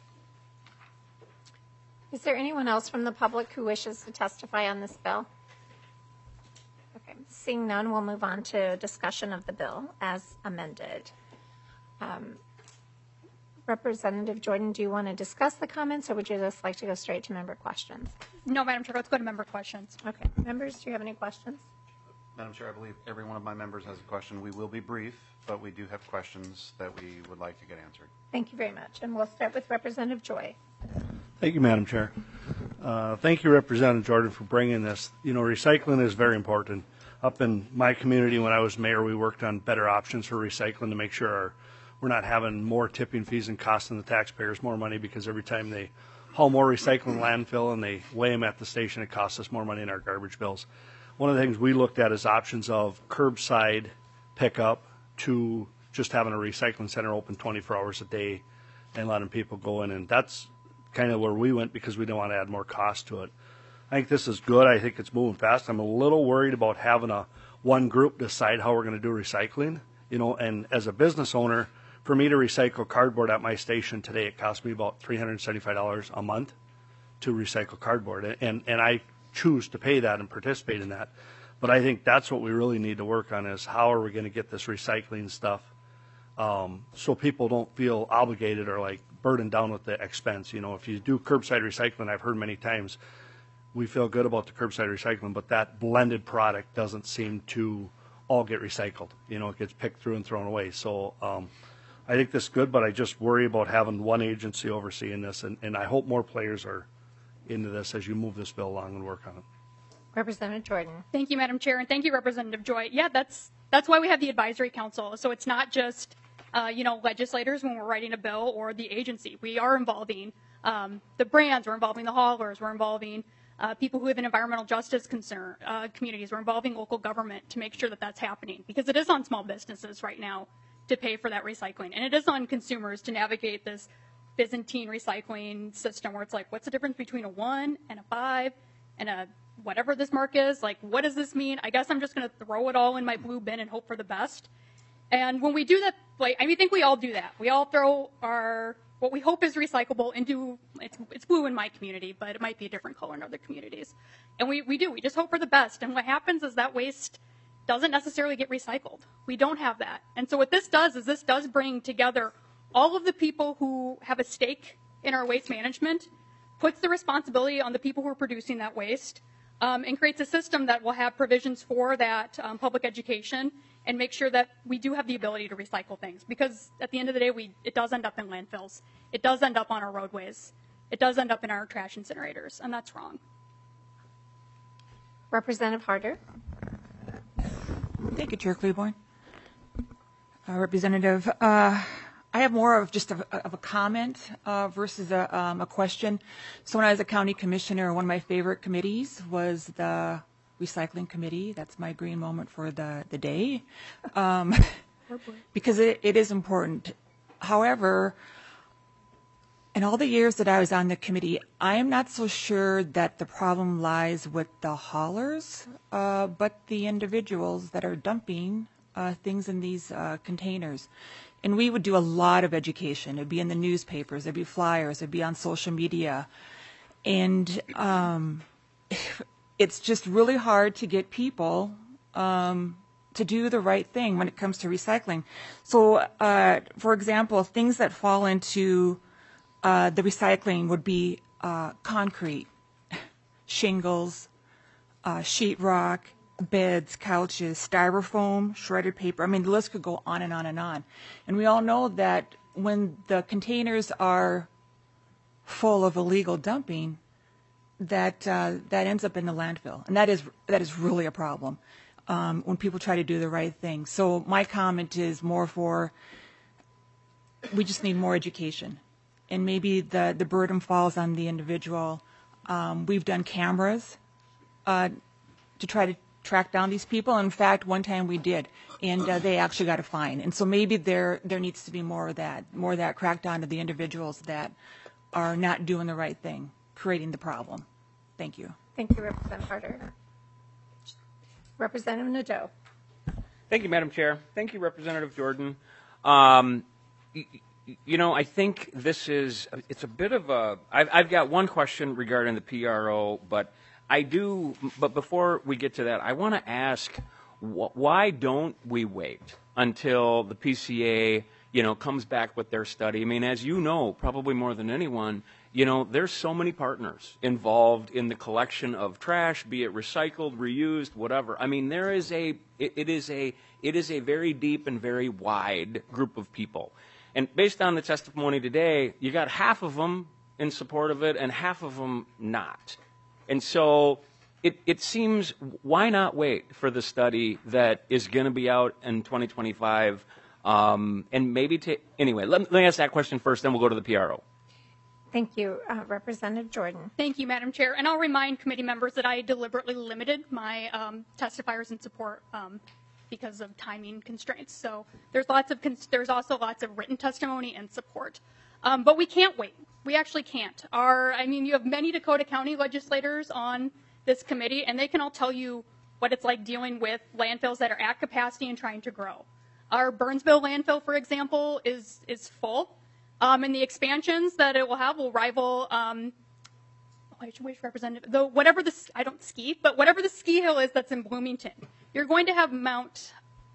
Is there anyone else from the public who wishes to testify on this bill? Okay, seeing none, we'll move on to discussion of the bill as amended. Um, Representative Jordan, do you want to discuss the comments, or would you just like to go straight to member questions? No, Madam Chair, let's go to member questions. Okay. Members, do you have any questions? Madam Chair, I believe every one of my members has a question. We will be brief, but we do have questions that we would like to get answered. Thank you very much. And we'll start with Representative Joy. Thank you, Madam Chair. Uh, thank you, Representative Jordan, for bringing this. You know, recycling is very important. Up in my community, when I was mayor, we worked on better options for recycling to make sure our we're not having more tipping fees and costing the taxpayers more money, because every time they haul more recycling landfill and they weigh them at the station, it costs us more money in our garbage bills. One of the things we looked at is options of curbside pickup to just having a recycling center open twenty-four hours a day and letting people go in. And that's kind of where we went, because we don't want to add more cost to it. I think this is good. I think it's moving fast. I'm a little worried about having a one group decide how we're going to do recycling. You know, and as a business owner, for me to recycle cardboard at my station today, it costs me about three hundred seventy-five dollars a month to recycle cardboard. And, and I choose to pay that and participate in that. But I think that's what we really need to work on, is how are we going to get this recycling stuff um, so people don't feel obligated or like burdened down with the expense. You know, if you do curbside recycling, I've heard many times, we feel good about the curbside recycling, but that blended product doesn't seem to all get recycled. You know, it gets picked through and thrown away. So um, I think this is good, but I just worry about having one agency overseeing this, and, and I hope more players are into this as you move this bill along and work on it. Representative Jordan. Thank you, Madam Chair, and thank you, Representative Joy. Yeah, that's that's why we have the advisory council. So it's not just uh, you know legislators when we're writing a bill or the agency. We are involving um, the brands, we're involving the haulers, we're involving uh, people who have an environmental justice concern uh, communities. We're involving local government to make sure that that's happening, because it is on small businesses right now to pay for that recycling, and it is on consumers to navigate this Byzantine recycling system where it's like, what's the difference between a one and a five and a whatever this mark is? Like, what does this mean? I guess I'm just going to throw it all in my blue bin and hope for the best. And when we do that, like, I mean, I think we all do that. We all throw our, what we hope is recyclable into, it's, it's blue in my community, but it might be a different color in other communities. And we, we do, we just hope for the best. And what happens is that waste doesn't necessarily get recycled. We don't have that. And so what this does is this does bring together all of the people who have a stake in our waste management puts the responsibility on the people who are producing that waste, um, and creates a system that will have provisions for that um, public education and make sure that we do have the ability to recycle things. Because at the end of the day, we, it does end up in landfills. It does end up on our roadways. It does end up in our trash incinerators, and that's wrong. Representative Harder. Thank you, Chair Claiborne. Uh, Representative, uh, I have more of just a, of a comment uh, versus a, um, a question. So when I was a county commissioner, one of my favorite committees was the recycling committee. That's my green moment for the, the day, um, because it, it is important. However, in all the years that I was on the committee, I am not so sure that the problem lies with the haulers, uh, but the individuals that are dumping uh, things in these uh, containers. And we would do a lot of education. It'd be in the newspapers, it'd be flyers, it'd be on social media. And um, it's just really hard to get people um, to do the right thing when it comes to recycling. So, uh, for example, things that fall into uh, the recycling would be uh, concrete, shingles, uh, sheetrock, beds, couches, styrofoam, shredded paper. I mean, the list could go on and on and on. And we all know that when the containers are full of illegal dumping, that uh, that ends up in the landfill, and that is that is really a problem um, when people try to do the right thing. So my comment is more for we just need more education, and maybe the the burden falls on the individual. Um, we've done cameras uh, to try to track down these people. In fact, one time we did, and uh, they actually got a fine. And so maybe there there needs to be more of that, more of that crackdown to the individuals that are not doing the right thing, creating the problem. Thank you. Thank you, Representative Harder. Representative Nadeau. Thank you, Madam Chair. Thank you, Representative Jordan. Um, you, you know, I think this is, it's a bit of a, I've, I've got one question regarding the P R O, but I do, but before we get to that, I want to ask, wh- why don't we wait until the P C A, you know, comes back with their study? I mean, as you know, probably more than anyone, you know, there's so many partners involved in the collection of trash, be it recycled, reused, whatever. I mean, there is a, it, it is a, it is a very deep and very wide group of people. And based on the testimony today, you got half of them in support of it and half of them not. And so it, it seems, why not wait for the study that is going to be out in twenty twenty-five? Um, and maybe to, anyway, let, let me ask that question first, then we'll go to the P R O. Thank you, uh, Representative Jordan. Thank you, Madam Chair. And I'll remind committee members that I deliberately limited my um, testifiers in support um, because of timing constraints. So there's lots of cons- there's also lots of written testimony and support. Um, but we can't wait. We actually can't. Our, I mean, you have many Dakota County legislators on this committee, and they can all tell you what it's like dealing with landfills that are at capacity and trying to grow. Our Burnsville landfill, for example, is is full, um, and the expansions that it will have will rival. Um, oh, I should wish Representative, though whatever the I don't ski, but whatever the ski hill is that's in Bloomington, you're going to have Mount.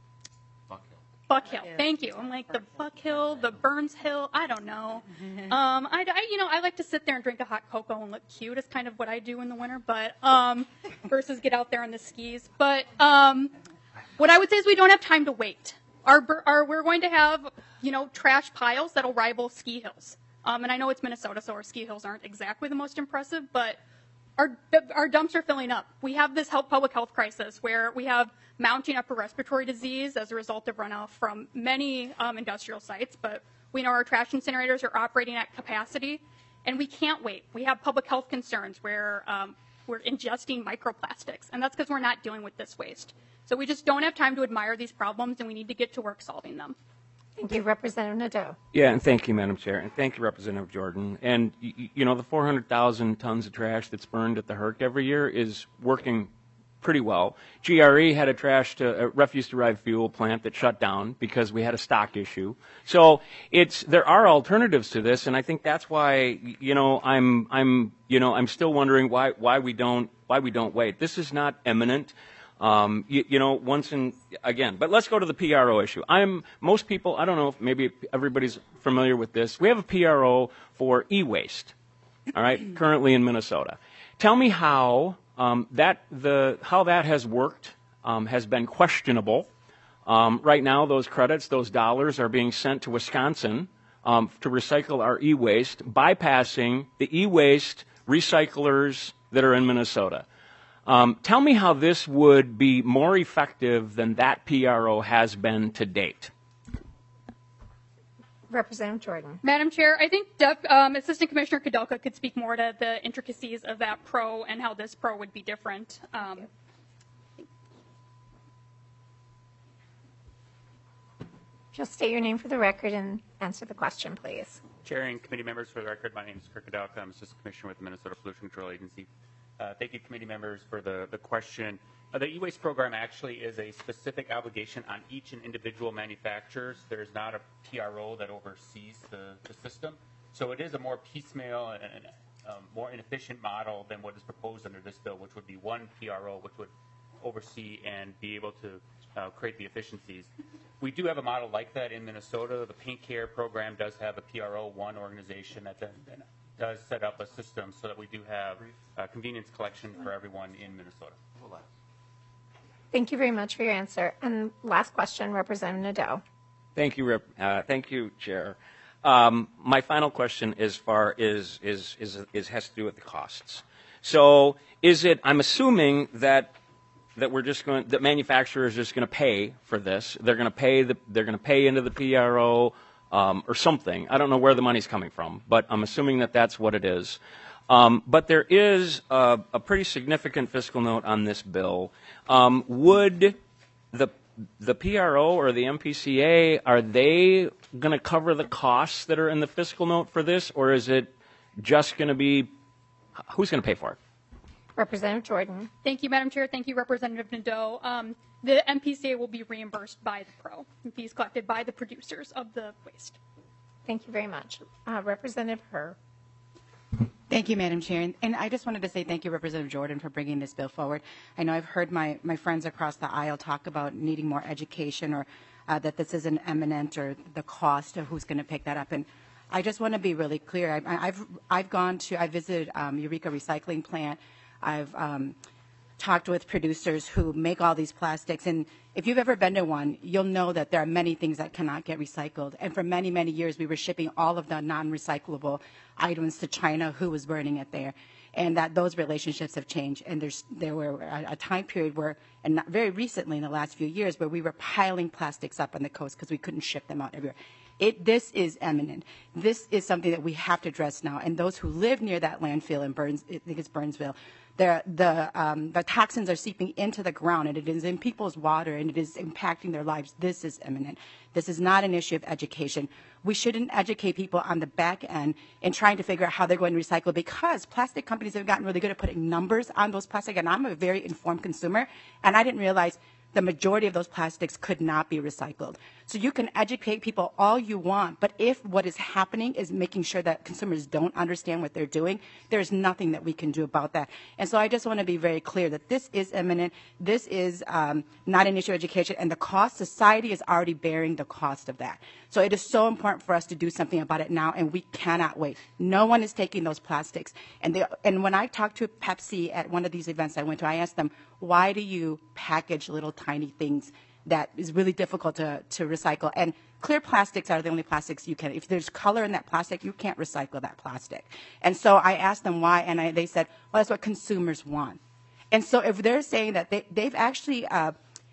Buck Hill. Thank you. I'm like the Buck Hill, the Burns Hill. I don't know. Um, I, I, you know, I like to sit there and drink a hot cocoa and look cute. It's kind of what I do in the winter, but um, versus get out there on the skis. But um, what I would say is we don't have time to wait. Our, our we're going to have, you know, trash piles that'll rival ski hills. Um, and I know it's Minnesota, so our ski hills aren't exactly the most impressive, but our our dumps are filling up. We have this health, public health crisis where we have mounting upper respiratory disease as a result of runoff from many um, industrial sites, but we know our trash incinerators are operating at capacity, and we can't wait. We have public health concerns where um, we're ingesting microplastics, and that's because we're not dealing with this waste. So we just don't have time to admire these problems, and we need to get to work solving them. Thank you, Representative Nadeau. Yeah, and thank you, Madam Chair, and thank you, Representative Jordan. And, you, you know, the four hundred thousand tons of trash that's burned at the H E R C every year is working pretty well. G R E had a trash to a refuse-derived fuel plant that shut down because we had a stock issue. So it's there are alternatives to this, and I think that's why, you know, I'm I'm you know I'm still wondering why why we don't why we don't wait. This is not imminent. Um, you, you know, once in, again, but let's go to the P R O issue. I'm, most people, I don't know if maybe everybody's familiar with this. We have a P R O for e-waste. all right, currently in Minnesota. Tell me how um, that the how that has worked um, has been questionable. Um, right now, those credits, those dollars, are being sent to Wisconsin um, to recycle our e-waste, bypassing the e-waste recyclers that are in Minnesota. Um, tell me how this would be more effective than that P R O has been to date. Representative Jordan. Madam Chair, I think Def, um, Assistant Commissioner Kudelka could speak more to the intricacies of that pro and how this pro would be different. Um, Just state your name for the record and answer the question, please. Chair and committee members, for the record, my name is Kirk Kudelka. I'm Assistant Commissioner with the Minnesota Pollution Control Agency. Uh, thank you, committee members, for the, the question. Uh, the e-waste program actually is a specific obligation on each and individual manufacturers. There's not a P R O that oversees the, the system. So it is a more piecemeal and, and um, more inefficient model than what is proposed under this bill, which would be one P R O, which would oversee and be able to uh, create the efficiencies. We do have a model like that in Minnesota. The Paint Care program does have a P R O, one organization that then, then does set up a system so that we do have uh, convenience collection for everyone in Minnesota. Thank you very much for your answer. And last question, Representative Nadeau. Thank you, Rep. Uh, thank you, Chair. Um, my final question is far is, is is is has to do with the costs. So, is it? I'm assuming that that we're just going that manufacturers are just going to pay for this. They're going to pay the they're going to pay into the P R O um, or something. I don't know where the money's coming from, but I'm assuming that that's what it is. Um, but there is a, a pretty significant fiscal note on this bill. Um, would the the P R O or the M P C A, are they going to cover the costs that are in the fiscal note for this, or is it just going to be, who's going to pay for it? Representative Jordan. Thank you, Madam Chair. Thank you, Representative Nadeau. Um, the M P C A will be reimbursed by the pro, fees collected by the producers of the waste. Thank you very much. Uh, Representative Herr. Thank you, Madam Chair. And, and I just wanted to say thank you, Representative Jordan, for bringing this bill forward. I know I've heard my, my friends across the aisle talk about needing more education, or uh, that this isn't eminent, or the cost of who's going to pick that up. And I just want to be really clear. I, I've, I've gone to, I visited um, Eureka Recycling Plant. I've um, talked with producers who make all these plastics. And if you've ever been to one, you'll know that there are many things that cannot get recycled. And for many, many years, we were shipping all of the non-recyclable items to China, who was burning it there. And that those relationships have changed. And there's, there were a, a time period where, and not very recently in the last few years, where we were piling plastics up on the coast because we couldn't ship them out everywhere. It, this is eminent. This is something that we have to address now. And those who live near that landfill in Burns, I think it's Burnsville, the, the, um, the toxins are seeping into the ground, and it is in people's water, and it is impacting their lives. This is imminent. This is not an issue of education. We shouldn't educate people on the back end in trying to figure out how they're going to recycle, because plastic companies have gotten really good at putting numbers on those plastic. And I'm a very informed consumer, and I didn't realize the majority of those plastics could not be recycled. So you can educate people all you want, but if what is happening is making sure that consumers don't understand what they're doing, there's nothing that we can do about that. And so I just want to be very clear that this is imminent. This is um, not an issue of education, and the cost, society is already bearing the cost of that. So it is so important for us to do something about it now, and we cannot wait. No one is taking those plastics. And, they, and when I talked to Pepsi at one of these events I went to, I asked them, why do you package little tiny things that is really difficult to, to recycle? And clear plastics are the only plastics you can. If there's color in that plastic, you can't recycle that plastic. And so I asked them why, and I, they said, well, that's what consumers want. And so if they're saying that, they, they've actually uh,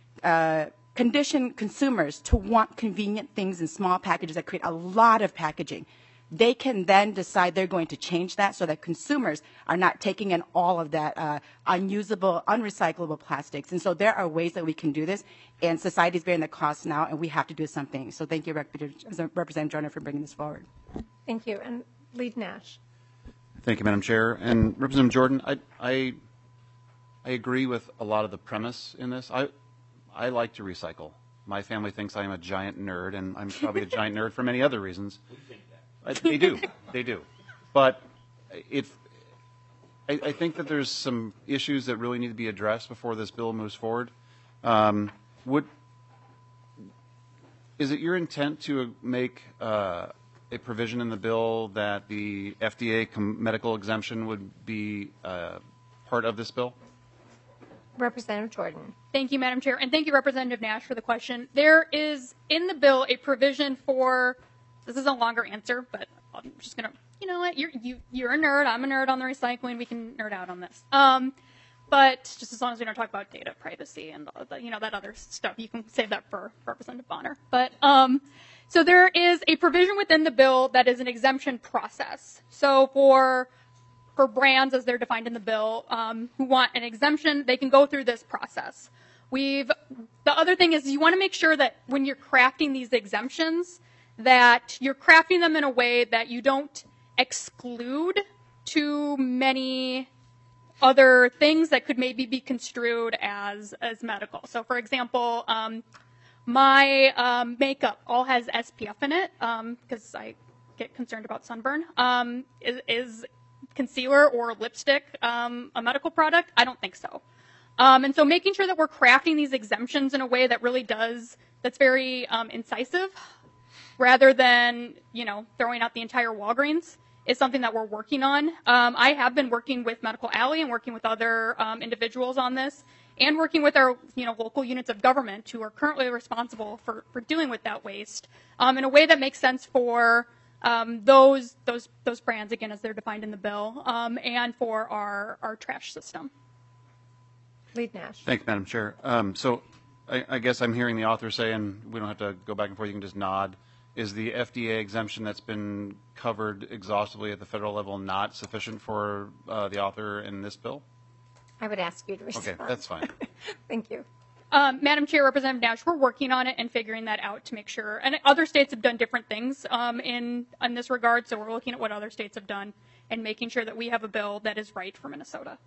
uh, conditioned consumers to want convenient things in small packages that create a lot of packaging. They can then decide they're going to change that so that consumers are not taking in all of that uh, unusable, unrecyclable plastics. And so there are ways that we can do this, and society is bearing the cost now, and we have to do something. So thank you, Representative Jordan, for bringing this forward. Thank you. And Lead Nash. Thank you, Madam Chair. And Representative Jordan, I, I, I agree with a lot of the premise in this. I, I like to recycle. My family thinks I am a giant nerd, and I'm probably a giant nerd for many other reasons. They do, they do. But if I, I think that there's some issues that really need to be addressed before this bill moves forward. Um, would is it your intent to make uh, a provision in the bill that the F D A com- medical exemption would be uh, part of this bill? Representative Jordan. Thank you, Madam Chair, and thank you, Representative Nash, for the question. There is in the bill a provision for, this is a longer answer, but I'm just going to, you know what, you're, you, you're a nerd, I'm a nerd on the recycling, we can nerd out on this. Um, but just as long as we don't talk about data privacy and, the, you know, that other stuff, you can save that for Representative Bonner. But um, so there is a provision within the bill that is an exemption process. So for for brands as they're defined in the bill um, who want an exemption, they can go through this process. We've, the other thing is you want to make sure that when you're crafting these exemptions that you're crafting them in a way that you don't exclude too many other things that could maybe be construed as, as medical. So for example, um, my um, makeup all has S P F in it because um, I get concerned about sunburn. Um, is, is concealer or lipstick um, a medical product? I don't think so. Um, and so making sure that we're crafting these exemptions in a way that really does, that's very um, incisive, rather than, you know, throwing out the entire Walgreens, is something that we're working on. Um, I have been working with Medical Alley and working with other um, individuals on this, and working with our, you know, local units of government who are currently responsible for, for dealing with that waste um, in a way that makes sense for Um, those those those brands, again, as they're defined in the bill, um, and for our, our trash system. Lead Nash. Thank you, Madam Chair. Um, so I, I guess I'm hearing the author say, and we don't have to go back and forth, you can just nod, is the F D A exemption that's been covered exhaustively at the federal level not sufficient for uh, the author in this bill? I would ask you to respond. Okay, that's fine. Thank you. Um, Madam Chair, Representative Nash, we're working on it and figuring that out to make sure. And other states have done different things um, in, in this regard, so we're looking at what other states have done and making sure that we have a bill that is right for Minnesota.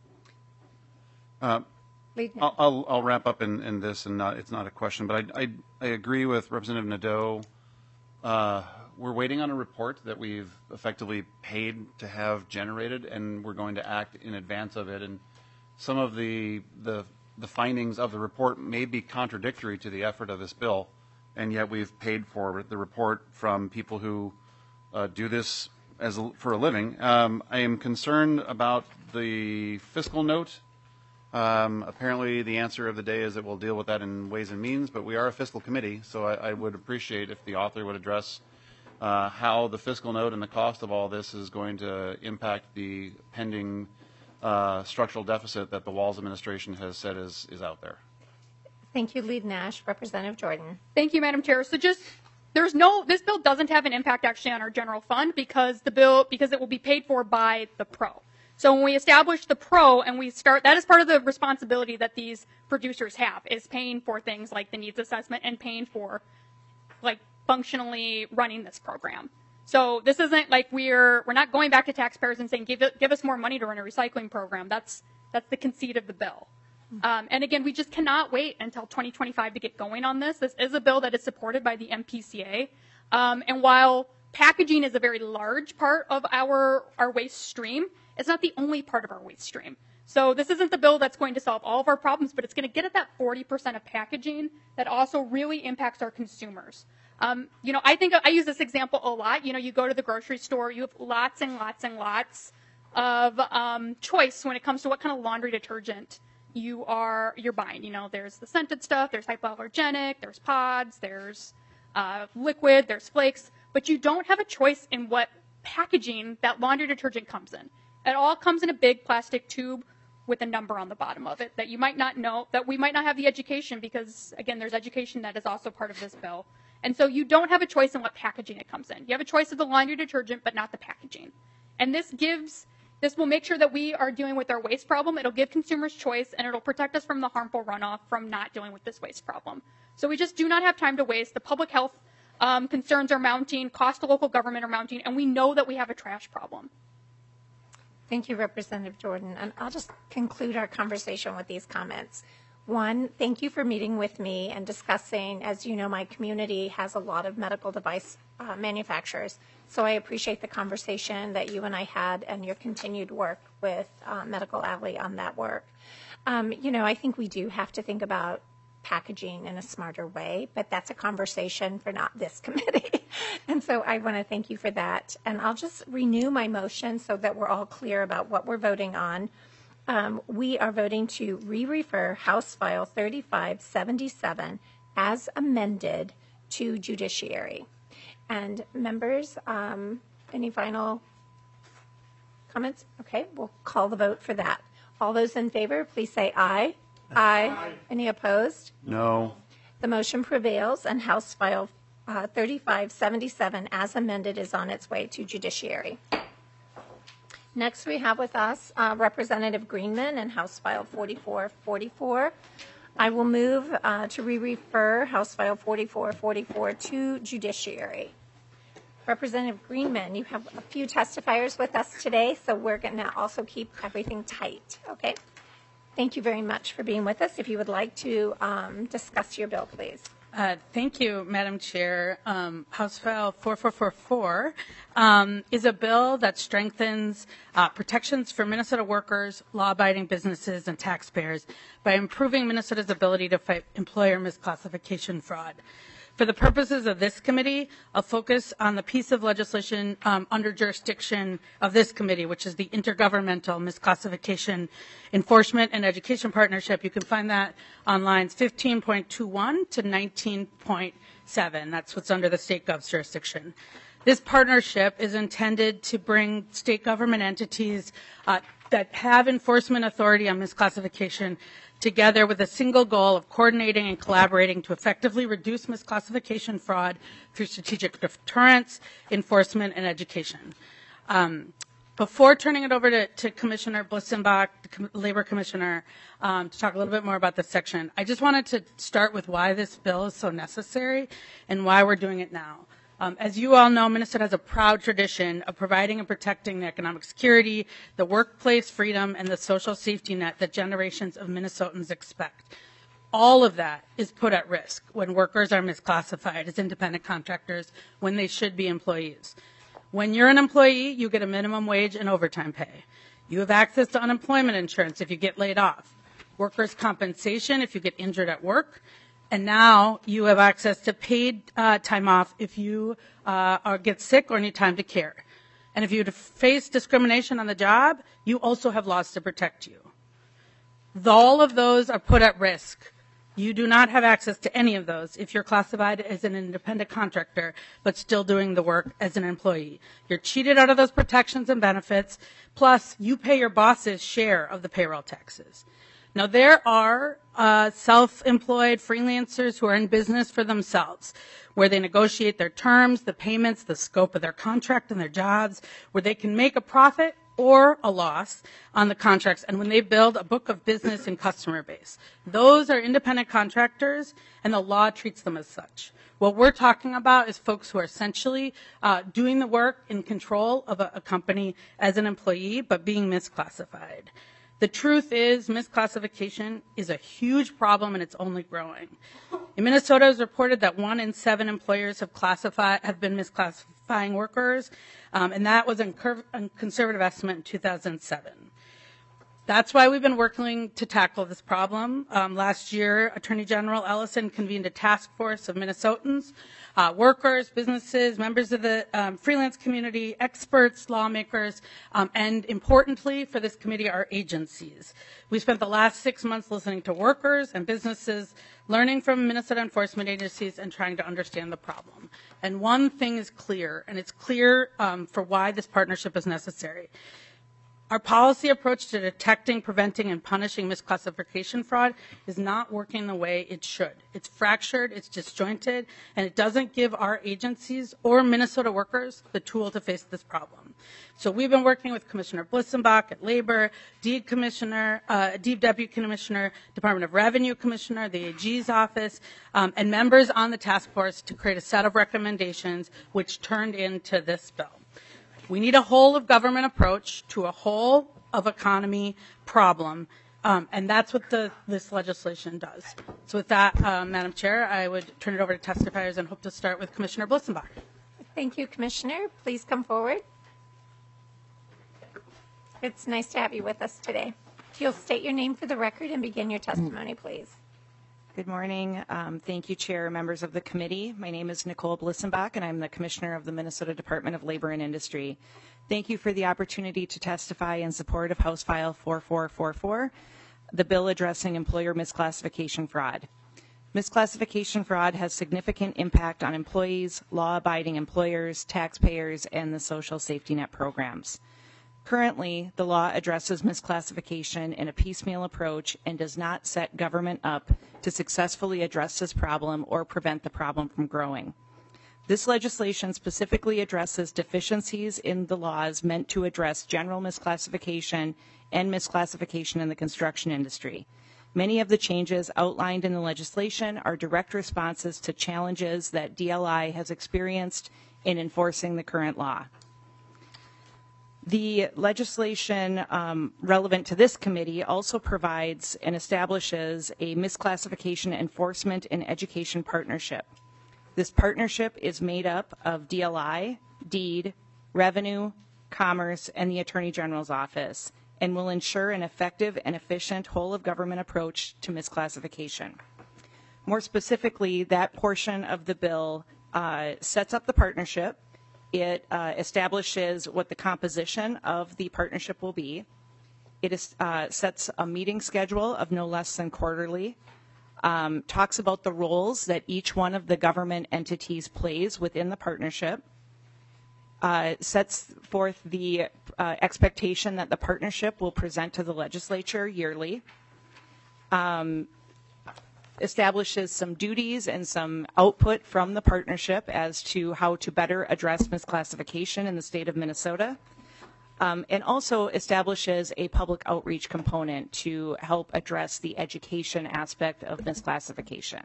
Uh, I'll, I'll, I'll wrap up in, in this, and not, it's not a question, but I, I, I agree with Representative Nadeau. Uh, we're waiting on a report that we've effectively paid to have generated, and we're going to act in advance of it. And some of the the the findings of the report may be contradictory to the effort of this bill, and yet we've paid for the report from people who uh, do this as a, for a living. Um, I am concerned about the fiscal note. Um, apparently, the answer of the day is that we'll deal with that in Ways and Means, but we are a fiscal committee, so I, I would appreciate if the author would address uh, how the fiscal note and the cost of all this is going to impact the pending Uh, structural deficit that the Walz administration has said is, is out there. Thank you, Lead Nash. Representative Jordan. Thank you, Madam Chair. So just, there's no, this bill doesn't have an impact actually on our general fund because the bill, because it will be paid for by the P R O. So when we establish the P R O and we start, that is part of the responsibility that these producers have, is paying for things like the needs assessment and paying for, like, functionally running this program. So this isn't like we're we're not going back to taxpayers and saying give it, give us more money to run a recycling program. That's that's the conceit of the bill. Um, and again, we just cannot wait until twenty twenty-five to get going on this. This is a bill that is supported by the M P C A. Um, and while packaging is a very large part of our our waste stream, it's not the only part of our waste stream. So this isn't the bill that's going to solve all of our problems, but it's going to get at that forty percent of packaging that also really impacts our consumers. Um, you know, I think I use this example a lot. You know, you go to the grocery store, you have lots and lots and lots of um, choice when it comes to what kind of laundry detergent you are you're buying. You know, there's the scented stuff, there's hypoallergenic, there's pods, there's uh, liquid, there's flakes, but you don't have a choice in what packaging that laundry detergent comes in. It all comes in a big plastic tube with a number on the bottom of it that you might not know, that we might not have the education because, again, there's education that is also part of this bill. And so you don't have a choice in what packaging it comes in. You have a choice of the laundry detergent, but not the packaging. And this gives, this will make sure that we are dealing with our waste problem. It'll give consumers choice, and it'll protect us from the harmful runoff from not dealing with this waste problem. So we just do not have time to waste. The public health um, concerns are mounting, cost to local government are mounting, and we know that we have a trash problem. Thank you, Representative Jordan. And I'll just conclude our conversation with these comments. One, thank you for meeting with me and discussing, as you know, my community has a lot of medical device uh, manufacturers. So I appreciate the conversation that you and I had and your continued work with uh, Medical Alley on that work. Um, you know, I think we do have to think about packaging in a smarter way, but that's a conversation for not this committee. And so I want to thank you for that. And I'll just renew my motion so that we're all clear about what we're voting on. Um, we are voting to re-refer House File thirty-five seventy-seven as amended to Judiciary. And members, um, any final comments? Okay, we'll call the vote for that. All those in favor, please say aye. Aye. Aye. Any opposed? No. The motion prevails, and House File uh, thirty-five seventy-seven, as amended, is on its way to Judiciary. Next, we have with us uh, Representative Greenman and House File forty-four forty-four. I will move uh, to re-refer House File forty-four forty-four to Judiciary. Representative Greenman, you have a few testifiers with us today, so we're going to also keep everything tight, okay? Thank you very much for being with us. If you would like to um, discuss your bill, please. Uh, thank you, Madam Chair. Um, House File forty-four forty-four um, is a bill that strengthens uh, protections for Minnesota workers, law-abiding businesses, and taxpayers by improving Minnesota's ability to fight employer misclassification fraud. For the purposes of this committee, I'll focus on the piece of legislation um, under jurisdiction of this committee, which is the Intergovernmental Misclassification Enforcement and Education Partnership. You can find that on lines fifteen point two one to nineteen point seven. That's what's under the state gov's jurisdiction. This partnership is intended to bring state government entities uh, that have enforcement authority on misclassification together with a single goal of coordinating and collaborating to effectively reduce misclassification fraud through strategic deterrence, enforcement, and education. Um, before turning it over to, to Commissioner Blissenbach, the Com- Labor Commissioner, um, to talk a little bit more about this section, I just wanted to start with why this bill is so necessary and why we're doing it now. Um, as you all know, Minnesota has a proud tradition of providing and protecting the economic security, the workplace freedom, and the social safety net that generations of Minnesotans expect. All of that is put at risk when workers are misclassified as independent contractors when they should be employees. When you're an employee, you get a minimum wage and overtime pay. You have access to unemployment insurance if you get laid off, workers' compensation if you get injured at work, and now you have access to paid uh, time off if you uh, are, get sick or need time to care. And if you face discrimination on the job, you also have laws to protect you. All of those are put at risk. You do not have access to any of those if you're classified as an independent contractor but still doing the work as an employee. You're cheated out of those protections and benefits, plus you pay your boss's share of the payroll taxes. Now, there are uh, self-employed freelancers who are in business for themselves, where they negotiate their terms, the payments, the scope of their contract and their jobs, where they can make a profit or a loss on the contracts, and when they build a book of business and customer base. Those are independent contractors, and the law treats them as such. What we're talking about is folks who are essentially uh, doing the work in control of a, a company as an employee, but being misclassified. The truth is, misclassification is a huge problem, and it's only growing. In Minnesota, it was reported that one in seven employers have classified have been misclassifying workers, um, and that was a conservative estimate in two thousand seven. That's why we've been working to tackle this problem. Um, last year, Attorney General Ellison convened a task force of Minnesotans, uh, workers, businesses, members of the um, freelance community, experts, lawmakers, um, and importantly for this committee, our agencies. We spent the last six months listening to workers and businesses, learning from Minnesota enforcement agencies, and trying to understand the problem. And one thing is clear, and it's clear um, for why this partnership is necessary. Our policy approach to detecting, preventing, and punishing misclassification fraud is not working the way it should. It's fractured, it's disjointed, and it doesn't give our agencies or Minnesota workers the tool to face this problem. So we've been working with Commissioner Blissenbach at Labor, DEED Commissioner, uh, DEED Deputy Commissioner, Department of Revenue Commissioner, the A G's office, um, and members on the task force to create a set of recommendations which turned into this bill. We need a whole of government approach to a whole of economy problem, um, and that's what the, this legislation does. So with that, uh, Madam Chair, I would turn it over to testifiers and hope to start with Commissioner Blissenbach. Thank you, Commissioner. Please come forward. It's nice to have you with us today. If you'll state your name for the record and begin your testimony, please. Good morning. Um, thank you, Chair, members of the committee. My name is Nicole Blissenbach, and I'm the Commissioner of the Minnesota Department of Labor and Industry. Thank you for the opportunity to testify in support of House File four four four four, the bill addressing employer misclassification fraud. Misclassification fraud has significant impact on employees, law-abiding employers, taxpayers, and the social safety net programs. Currently, the law addresses misclassification in a piecemeal approach and does not set government up to successfully address this problem or prevent the problem from growing. This legislation specifically addresses deficiencies in the laws meant to address general misclassification and misclassification in the construction industry. Many of the changes outlined in the legislation are direct responses to challenges that D L I has experienced in enforcing the current law. The legislation um, relevant to this committee also provides and establishes a misclassification enforcement and education partnership. This partnership is made up of D L I, DEED, Revenue, Commerce, and the Attorney General's Office, and will ensure an effective and efficient whole-of-government approach to misclassification. More specifically, that portion of the bill uh, sets up the partnership. It uh, establishes what the composition of the partnership will be. It is, uh, sets a meeting schedule of no less than quarterly, um, talks about the roles that each one of the government entities plays within the partnership, uh, sets forth the uh, expectation that the partnership will present to the legislature yearly, um, establishes some duties and some output from the partnership as to how to better address misclassification in the state of Minnesota, um, and also establishes a public outreach component to help address the education aspect of misclassification.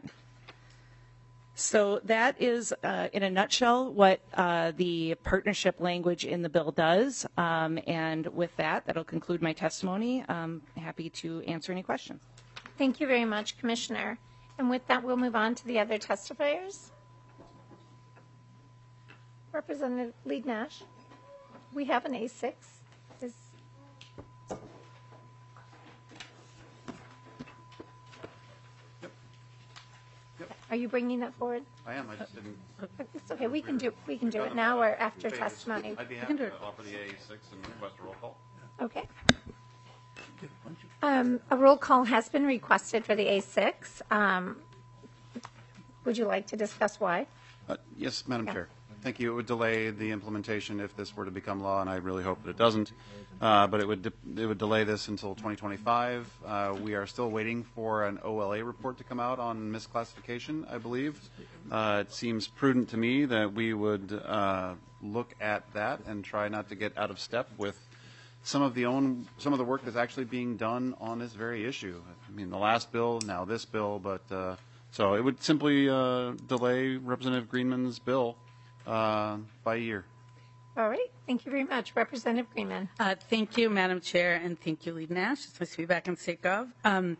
So that is, uh, in a nutshell, what uh, the partnership language in the bill does. Um, and with that, that'll conclude my testimony. I'm happy to answer any questions. Thank you very much, Commissioner. And with that, we'll move on to the other testifiers. Representative Lead Nash, we have an A six. Is Yep. Yep. Are you bringing that forward? I am. I just didn't. It's okay. We can do we can do it now or after Okay, testimony. I'd be We happy can do to it. offer the A six and request a roll call. Okay. Um, a roll call has been requested for the A six. Um, would you like to discuss why? Uh, yes, Madam Yeah. Chair. Thank you. It would delay the implementation if this were to become law, and I really hope that it doesn't. Uh, but it would de- it would delay this until twenty twenty-five. Uh, we are still waiting for an O L A report to come out on misclassification, I believe. Uh, it seems prudent to me that we would uh, look at that and try not to get out of step with some of the own some of the work that's actually being done on this very issue. I mean, the last bill, now this bill, but uh, so it would simply uh, delay Representative Greenman's bill uh, by a year. All right. Thank you very much, Representative Greenman. Uh, thank you, Madam Chair, and thank you, Lead Nash. It's nice to be back in State Gov. Um,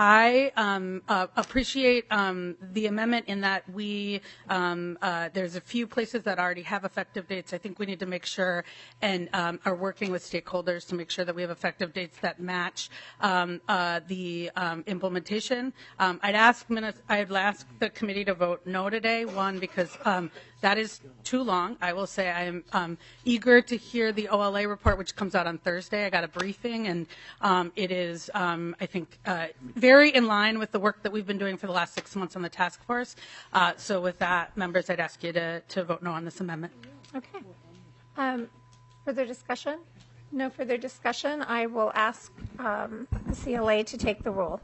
I um, uh, appreciate um, the amendment in that we um, uh, there's a few places that already have effective dates. I think we need to make sure and um, are working with stakeholders to make sure that we have effective dates that match um, uh, the um, implementation. Um, I'd ask I'd ask the committee to vote no today. One, because um, that is too long. I will say I am um, eager to hear the O L A report, which comes out on Thursday. I got a briefing, and um, it is, um, I think, uh, very in line with the work that we've been doing for the last six months on the task force. Uh, so with that, members, I'd ask you to, to vote no on this amendment. Okay. Um, further discussion? No further discussion. I will ask um, the C L A to take the roll.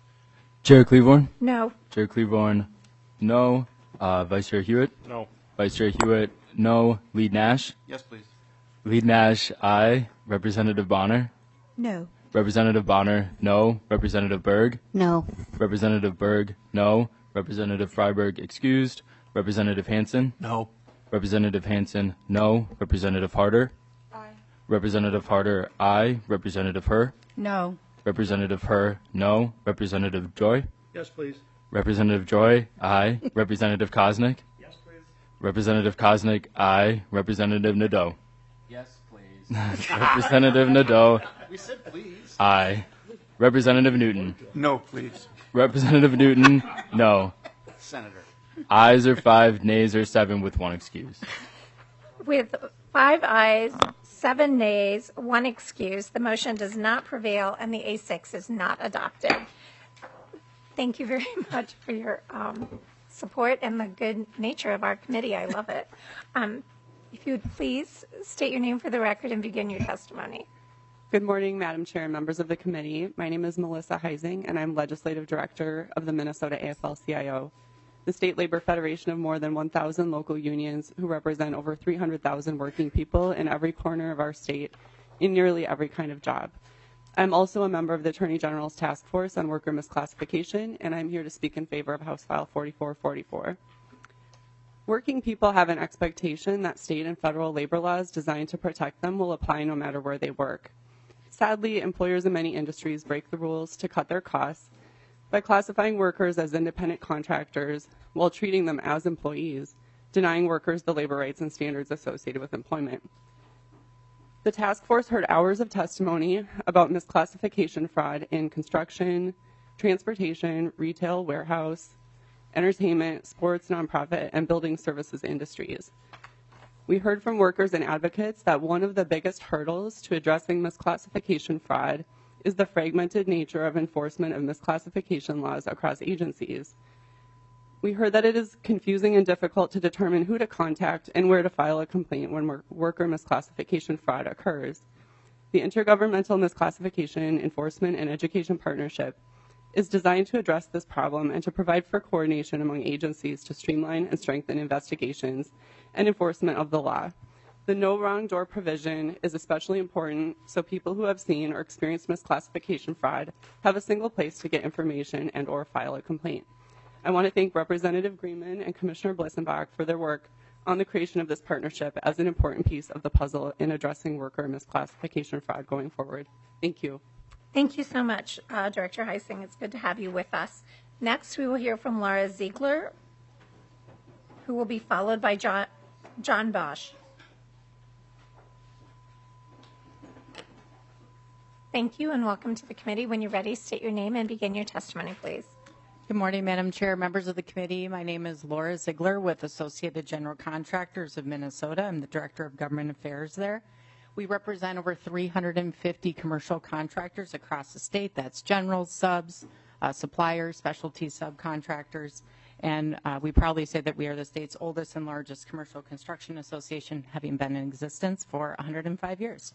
Chair Cleavorn? No. Chair Cleavorn, no. Uh, Vice Chair Hewitt? No. Vice Chair Hewitt, no. Lead Nash? Yes, please. Lead Nash, aye. Representative Bonner? No. Representative Bonner, no. Representative Berg? No. Representative Berg, no. Representative Freiberg, excused. Representative Hansen? No. Representative Hansen, no. Representative Harder? Aye. Representative Harder, aye. Representative Herr? No. Representative Herr, no. Representative Joy? Yes, please. Representative Joy, aye. Representative Kosnick? Yes, please. Representative Kosnick, aye. Representative Nadeau? Yes, please. Representative Nadeau, We said please. aye. Representative Newton. No, please. Representative Newton, no. Senator. Ayes are five, nays are seven with one excuse. With five ayes, seven nays, one excuse, the motion does not prevail and the A six is not adopted. Thank you very much for your um, support and the good nature of our committee. I love it. Um, if you would please state your name for the record and begin your testimony. Good morning, Madam Chair and members of the committee. My name is Melissa Heising, and I'm Legislative Director of the Minnesota A F L C I O, the state labor federation of more than one thousand local unions who represent over three hundred thousand working people in every corner of our state in nearly every kind of job. I'm also a member of the Attorney General's Task Force on Worker Misclassification, and I'm here to speak in favor of House File forty-four forty-four. Working people have an expectation that state and federal labor laws designed to protect them will apply no matter where they work. Sadly, employers in many industries break the rules to cut their costs by classifying workers as independent contractors while treating them as employees, denying workers the labor rights and standards associated with employment. The task force heard hours of testimony about misclassification fraud in construction, transportation, retail, warehouse, entertainment, sports, nonprofit, and building services industries. We heard from workers and advocates that one of the biggest hurdles to addressing misclassification fraud is the fragmented nature of enforcement of misclassification laws across agencies. We heard that it is confusing and difficult to determine who to contact and where to file a complaint when worker misclassification fraud occurs. The Intergovernmental Misclassification Enforcement and Education Partnership is designed to address this problem and to provide for coordination among agencies to streamline and strengthen investigations and enforcement of the law. The no wrong door provision is especially important so people who have seen or experienced misclassification fraud have a single place to get information and or file a complaint. I want to thank Representative Greenman and Commissioner Blissenbach for their work on the creation of this partnership as an important piece of the puzzle in addressing worker misclassification fraud going forward. Thank you. Thank you so much, uh, Director Heising. It's good to have you with us. Next, we will hear from Laura Ziegler, who will be followed by John, John Bosch. Thank you and welcome to the committee. When you're ready, state your name and begin your testimony, please. Good morning, Madam Chair, members of the committee. My name is Laura Ziegler with Associated General Contractors of Minnesota. I'm the Director of Government Affairs there. We represent over three hundred fifty commercial contractors across the state. That's generals, subs, uh, suppliers, specialty subcontractors, and uh, we proudly say that we are the state's oldest and largest commercial construction association, having been in existence for one hundred five years.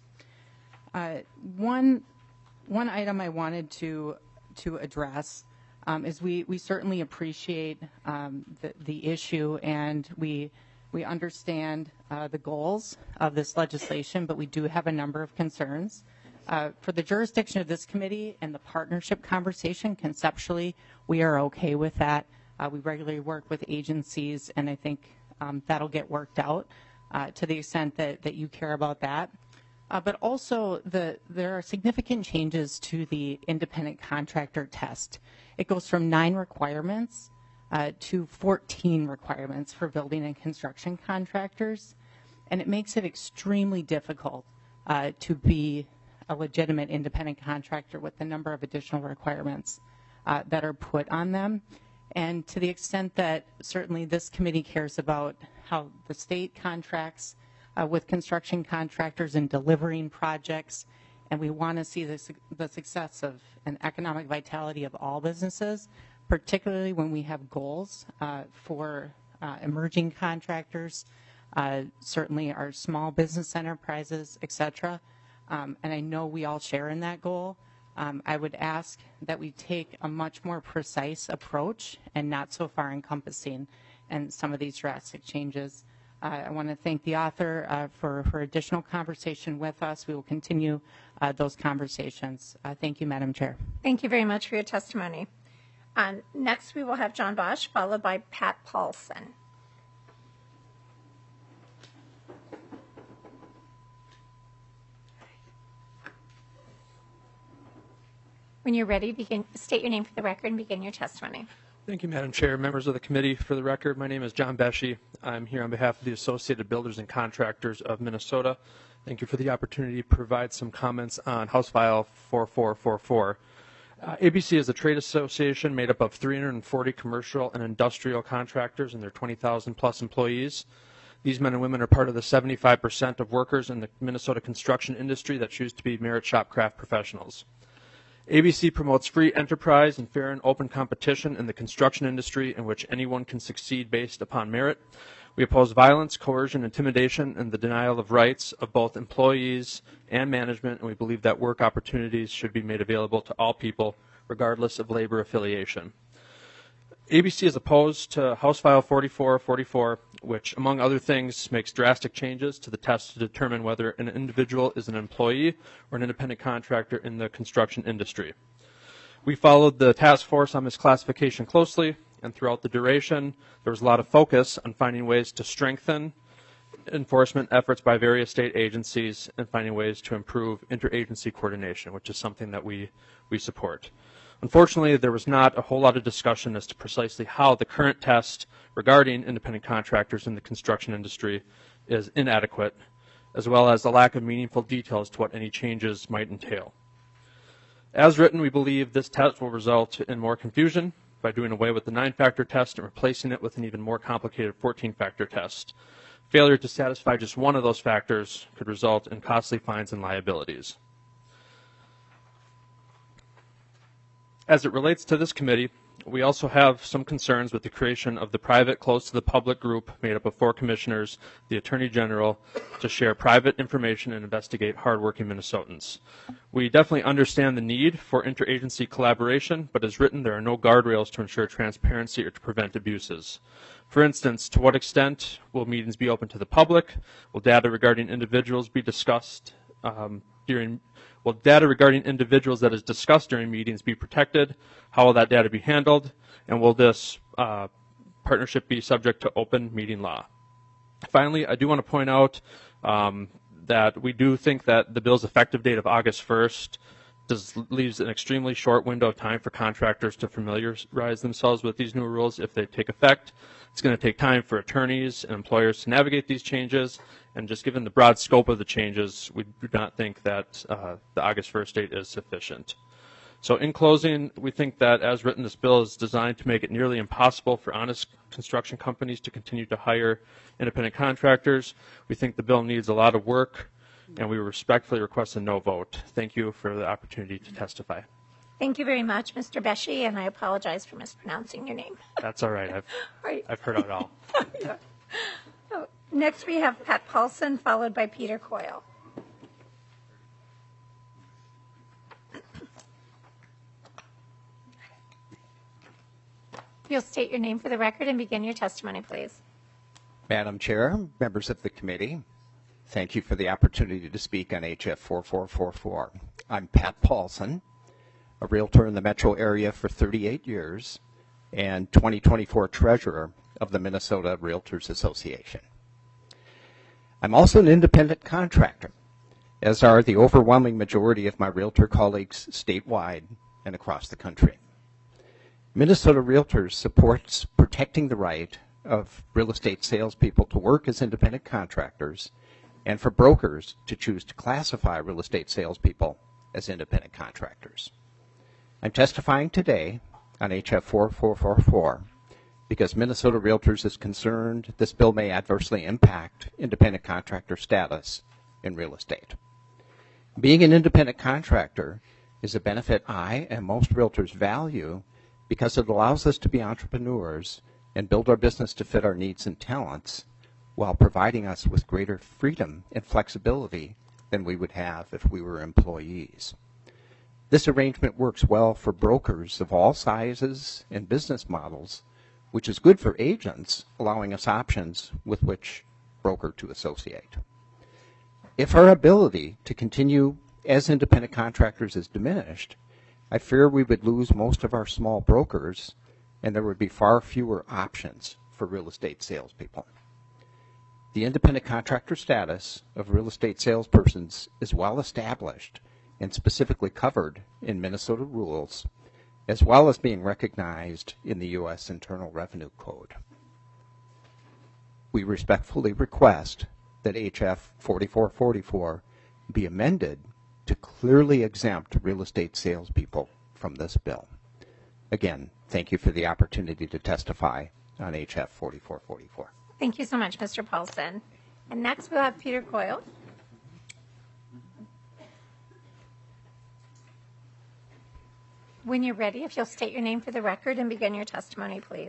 Uh, one, one item I wanted to, to address um, is we, we certainly appreciate um, the, the issue, and we We understand uh, the goals of this legislation, but we do have a number of concerns. Uh, for the jurisdiction of this committee and the partnership conversation, conceptually, we are okay with that. Uh, we regularly work with agencies, and I think um, that'll get worked out uh, to the extent that, that you care about that. Uh, but also, the, there are significant changes to the independent contractor test. It goes from nine requirements Uh, to fourteen requirements for building and construction contractors, and it makes it extremely difficult uh, to be a legitimate independent contractor with the number of additional requirements uh, that are put on them. And to the extent that certainly this committee cares about how the state contracts uh, with construction contractors in delivering projects, and we want to see the, the success of an economic vitality of all businesses, particularly when we have goals uh, for uh, emerging contractors, uh, certainly our small business enterprises, et cetera. Um, and I know we all share in that goal. Um, I would ask that we take a much more precise approach and not so far encompassing in some of these drastic changes. Uh, I want to thank the author uh, for her additional conversation with us. We will continue uh, those conversations. Uh, thank you, Madam Chair. Thank you very much for your testimony. Uh, next, we will have John Bosch, followed by Pat Paulson. When you're ready, begin, state your name for the record and begin your testimony. Thank you, Madam Chair. Members of the committee, for the record, my name is John Beschi. I'm here on behalf of the Associated Builders and Contractors of Minnesota. Thank you for the opportunity to provide some comments on House File forty-four forty-four. Uh, A B C is a trade association made up of three hundred forty commercial and industrial contractors and their twenty thousand plus employees. These men and women are part of the seventy-five percent of workers in the Minnesota construction industry that choose to be merit shop craft professionals. A B C promotes free enterprise and fair and open competition in the construction industry in which anyone can succeed based upon merit. We oppose violence, coercion, intimidation, and the denial of rights of both employees and management, and we believe that work opportunities should be made available to all people, regardless of labor affiliation. A B C is opposed to House File forty-four forty-four, which, among other things, makes drastic changes to the test to determine whether an individual is an employee or an independent contractor in the construction industry. We followed the task force on misclassification closely, and throughout the duration, there was a lot of focus on finding ways to strengthen enforcement efforts by various state agencies and finding ways to improve interagency coordination, which is something that we, we support. Unfortunately, there was not a whole lot of discussion as to precisely how the current test regarding independent contractors in the construction industry is inadequate, as well as the lack of meaningful details to what any changes might entail. As written, we believe this test will result in more confusion by doing away with the nine-factor test and replacing it with an even more complicated fourteen-factor test. Failure to satisfy just one of those factors could result in costly fines and liabilities. As it relates to this committee, we also have some concerns with the creation of the private, close to the public group made up of four commissioners, the Attorney General, to share private information and investigate hardworking Minnesotans. We definitely understand the need for interagency collaboration, but as written, there are no guardrails to ensure transparency or to prevent abuses. For instance, to what extent will meetings be open to the public? Will data regarding individuals be discussed um, during Will data regarding individuals that is discussed during meetings be protected? How will that data be handled? And will this uh, partnership be subject to open meeting law? Finally, I do want to point out um, that we do think that the bill's effective date of August first does, leaves an extremely short window of time for contractors to familiarize themselves with these new rules if they take effect. It's going to take time for attorneys and employers to navigate these changes, and just given the broad scope of the changes, we do not think that uh, the August first date is sufficient. So in closing, we think that as written, this bill is designed to make it nearly impossible for honest construction companies to continue to hire independent contractors. We think the bill needs a lot of work, and we respectfully request a no vote. Thank you for the opportunity to testify. Thank you very much, Mister Beshi, and I apologize for mispronouncing your name. That's all right. I've, right. I've heard it all. Yeah. Oh, next, we have Pat Paulson, followed by Peter Coyle. You'll state your name for the record and begin your testimony, please. Madam Chair, members of the committee, thank you for the opportunity to speak on H F forty-four forty-four. I'm Pat Paulson, a realtor in the metro area for thirty-eight years and twenty twenty-four treasurer of the Minnesota Realtors Association. I'm also an independent contractor, as are the overwhelming majority of my realtor colleagues statewide and across the country. Minnesota Realtors supports protecting the right of real estate salespeople to work as independent contractors and for brokers to choose to classify real estate salespeople as independent contractors. I'm testifying today on H F forty-four forty-four because Minnesota Realtors is concerned this bill may adversely impact independent contractor status in real estate. Being an independent contractor is a benefit I and most realtors value because it allows us to be entrepreneurs and build our business to fit our needs and talents while providing us with greater freedom and flexibility than we would have if we were employees. This arrangement works well for brokers of all sizes and business models, which is good for agents, allowing us options with which broker to associate. If our ability to continue as independent contractors is diminished, I fear we would lose most of our small brokers and there would be far fewer options for real estate salespeople. The independent contractor status of real estate salespersons is well established and specifically covered in Minnesota rules, as well as being recognized in the U S Internal Revenue Code. We respectfully request that H F forty-four forty-four be amended to clearly exempt real estate salespeople from this bill. Again, thank you for the opportunity to testify on H F forty-four forty-four. Thank you so much, Mister Paulson. And next we'll have Peter Coyle. When you're ready, if you'll state your name for the record and begin your testimony, please.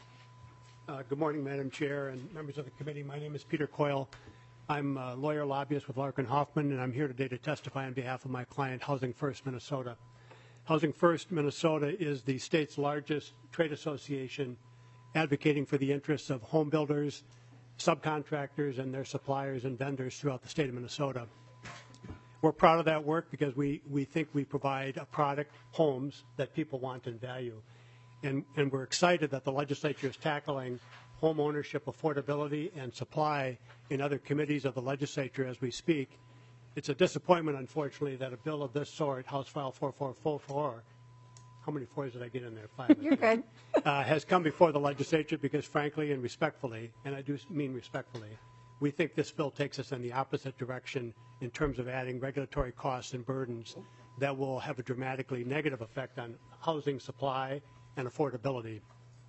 Uh, good morning, Madam Chair and members of the committee. My name is Peter Coyle. I'm a lawyer lobbyist with Larkin Hoffman, and I'm here today to testify on behalf of my client, Housing First Minnesota. Housing First Minnesota is the state's largest trade association advocating for the interests of home builders, subcontractors, and their suppliers and vendors throughout the state of Minnesota. We're proud of that work because we, we think we provide a product, homes, that people want and value. And, and we're excited that the legislature is tackling home ownership affordability and supply in other committees of the legislature as we speak. It's a disappointment, unfortunately, that a bill of this sort, House File four four four four, how many fours did I get in there? Five. You're good. Uh, has come before the legislature because, frankly and respectfully, and I do mean respectfully, we think this bill takes us in the opposite direction in terms of adding regulatory costs and burdens that will have a dramatically negative effect on housing supply and affordability.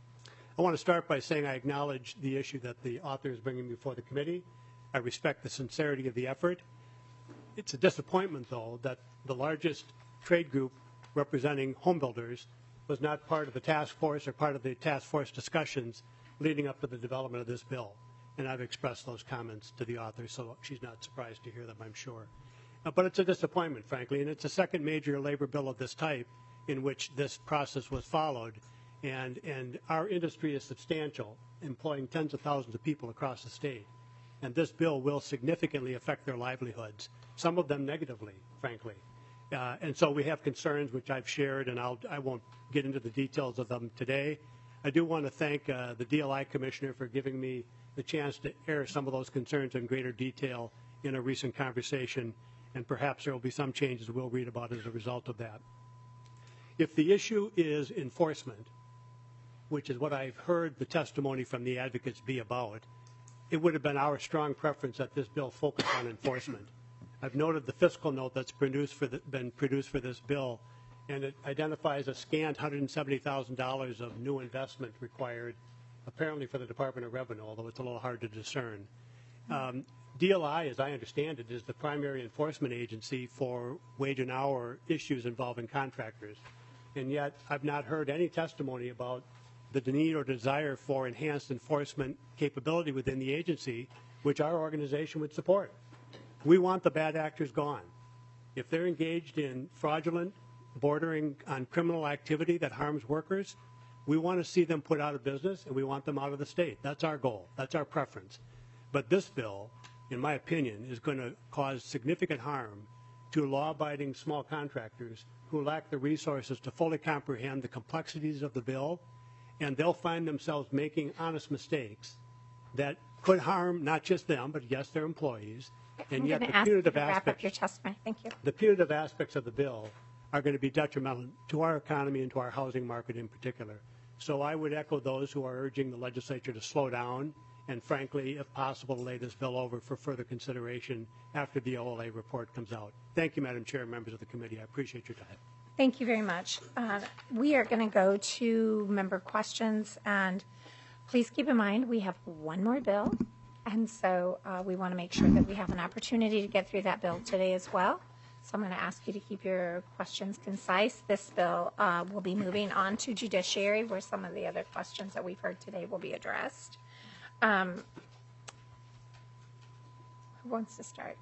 I want to start by saying I acknowledge the issue that the author is bringing before the committee. I respect the sincerity of the effort. It's a disappointment, though, that the largest trade group representing home builders was not part of the task force or part of the task force discussions leading up to the development of this bill. And I've expressed those comments to the author, so she's not surprised to hear them, I'm sure. Uh, but it's a disappointment, frankly, and it's the second major labor bill of this type in which this process was followed. And, and our industry is substantial, employing tens of thousands of people across the state. And this bill will significantly affect their livelihoods, some of them negatively, frankly. Uh, and so we have concerns, which I've shared, and I'll, I won't get into the details of them today. I do want to thank uh, the D L I Commissioner for giving me the chance to air some of those concerns in greater detail in a recent conversation, and perhaps there will be some changes we'll read about as a result of that. If the issue is enforcement, which is what I've heard the testimony from the advocates be about, it would have been our strong preference that this bill focus on enforcement. I've noted the fiscal note that's produced for the, been produced for this bill, and it identifies a scant one hundred seventy thousand dollars of new investment required, apparently for the Department of Revenue, although it's a little hard to discern. Um, D L I, as I understand it, is the primary enforcement agency for wage and hour issues involving contractors. And yet I've not heard any testimony about the need or desire for enhanced enforcement capability within the agency, which our organization would support. We want the bad actors gone. If they're engaged in fraudulent, bordering on criminal activity that harms workers, we want to see them put out of business, and we want them out of the state. That's our goal. That's our preference. But this bill, in my opinion, is going to cause significant harm to law-abiding small contractors who lack the resources to fully comprehend the complexities of the bill, and they'll find themselves making honest mistakes that could harm not just them, but yes, their employees. And I'm yet going the to ask you punitive to wrap up aspects, your testimony. Thank you. the punitive aspects of the bill are going to be detrimental to our economy and to our housing market in particular. So I would echo those who are urging the legislature to slow down and, frankly, if possible, to lay this bill over for further consideration after the O L A report comes out. Thank you, Madam Chair and members of the committee. I appreciate your time. Thank you very much. Uh, we are going to go to member questions, and please keep in mind we have one more bill, and so uh, we want to make sure that we have an opportunity to get through that bill today as well. So I'm going to ask you to keep your questions concise. This bill uh, will be moving on to judiciary, where some of the other questions that we've heard today will be addressed. Um, who wants to start?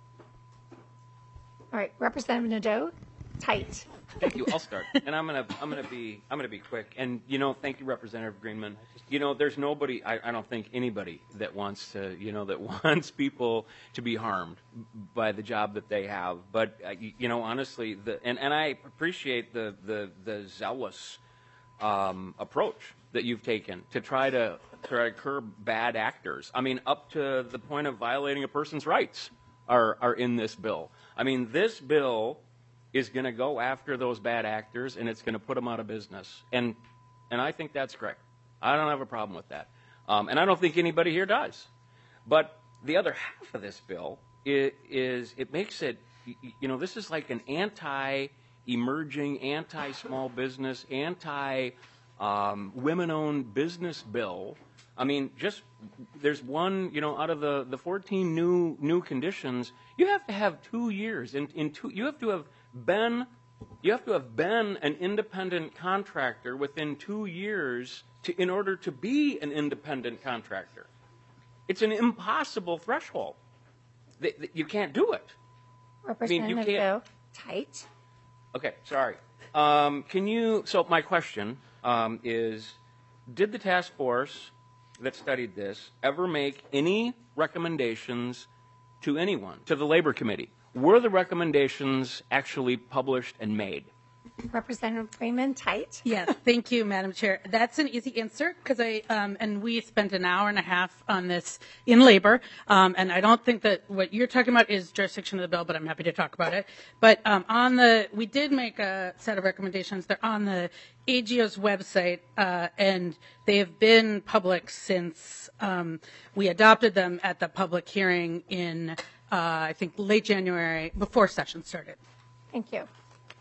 All right, Representative Nadeau, tight. Thank you. I'll start, and I'm gonna I'm gonna be I'm gonna be quick. And you know, thank you, Representative Greenman. You know, there's nobody I, I don't think anybody that wants to you know that wants people to be harmed by the job that they have. But uh, you, you know, honestly, the and, and I appreciate the the the zealous um, approach that you've taken to try to try to curb bad actors. I mean, up to the point of violating a person's rights are are in this bill. I mean, this bill is going to go after those bad actors, and it's going to put them out of business. And and I think that's great. I don't have a problem with that. Um, and I don't think anybody here does. But the other half of this bill is, is it makes it, you know, this is like an anti emerging anti-small business, anti-women-owned business bill. I mean, just there's one, you know, out of the, the fourteen new new conditions, you have to have two years. In, in two, you have to have been, you have to have been an independent contractor within two years to, in order to be an independent contractor. It's an impossible threshold. They, they, you can't do it. Representative I mean, you can't. Tight. Okay, sorry. Um, can you? So my question um, is: did the task force that studied this ever make any recommendations to anyone, to the Labor Committee? Were the recommendations actually published and made? Representative Freeman, tight. Yes, thank you, Madam Chair. That's an easy answer because I um, and we spent an hour and a half on this in labor, um, and I don't think that what you're talking about is jurisdiction of the bill, but I'm happy to talk about it. But um, on the, we did make a set of recommendations. They're on the A G O's website, uh, and they have been public since um, we adopted them at the public hearing in, uh, I think, late January before session started. Thank you.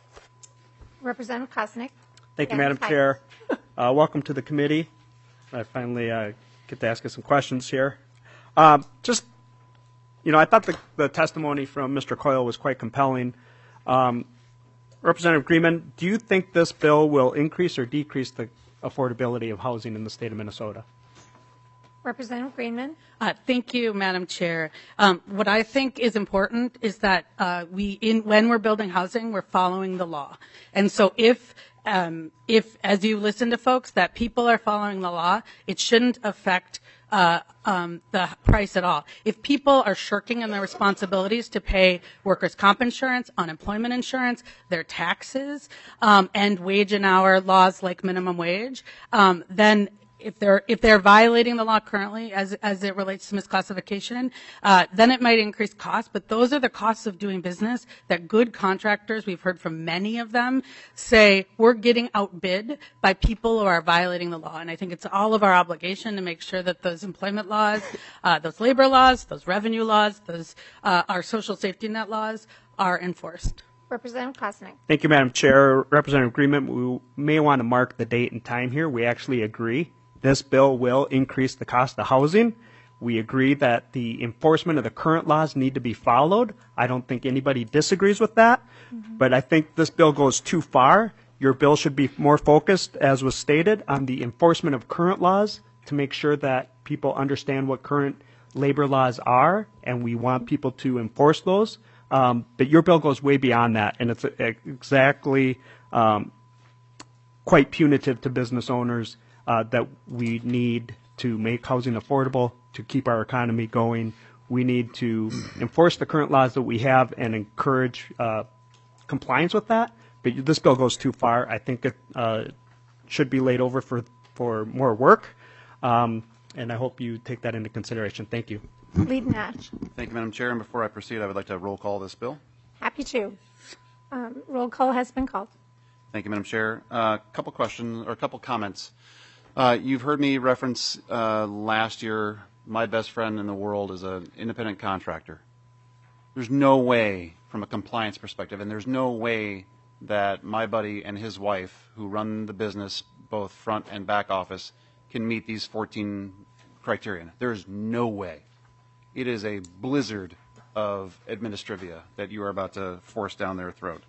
Representative Kosnick. Thank you, Again, Madam tight. Chair. Uh, welcome to the committee. I finally uh, get to ask you some questions here. Um, just, you know, I thought the, the testimony from Mister Coyle was quite compelling. Um, Representative Greenman, do you think this bill will increase or decrease the affordability of housing in the state of Minnesota? Representative Greenman. Uh, thank you, Madam Chair. Um, what I think is important is that uh, we, in when we're building housing, we're following the law. And so, if, um, if as you listen to folks, that people are following the law, it shouldn't affect uh, um, the price at all. If people are shirking in their responsibilities to pay workers' comp insurance, unemployment insurance, their taxes, um, and wage and hour laws like minimum wage, um, then if they're if they're violating the law currently as as it relates to misclassification, uh, then it might increase costs. But those are the costs of doing business that good contractors, we've heard from many of them, say we're getting outbid by people who are violating the law. And I think it's all of our obligation to make sure that those employment laws, uh, those labor laws, those revenue laws, those uh, our social safety net laws are enforced. Representative Kosnick. Thank you, Madam Chair. Representative Greenman, we may want to mark the date and time here. We actually agree. This bill will increase the cost of housing. We agree that the enforcement of the current laws need to be followed. I don't think anybody disagrees with that, mm-hmm. but I think this bill goes too far. Your bill should be more focused, as was stated, on the enforcement of current laws to make sure that people understand what current labor laws are, and we want people to enforce those. Um, but your bill goes way beyond that, and it's exactly um, quite punitive to business owners. Uh, that we need to make housing affordable, to keep our economy going. We need to enforce the current laws that we have and encourage uh, compliance with that. But this bill goes too far. I think it uh, should be laid over for, for more work. Um, and I hope you take that into consideration. Thank you. Lead Nash. Thank you, Madam Chair. And before I proceed, I would like to roll call this bill. Happy to. Um, roll call has been called. Thank you, Madam Chair. A uh, couple questions or a couple comments. Uh, you've heard me reference uh, last year, my best friend in the world is an independent contractor. There's no way, from a compliance perspective, and there's no way that my buddy and his wife, who run the business, both front and back office, can meet these fourteen criteria. There's no way. It is a blizzard of administrivia that you are about to force down their throat.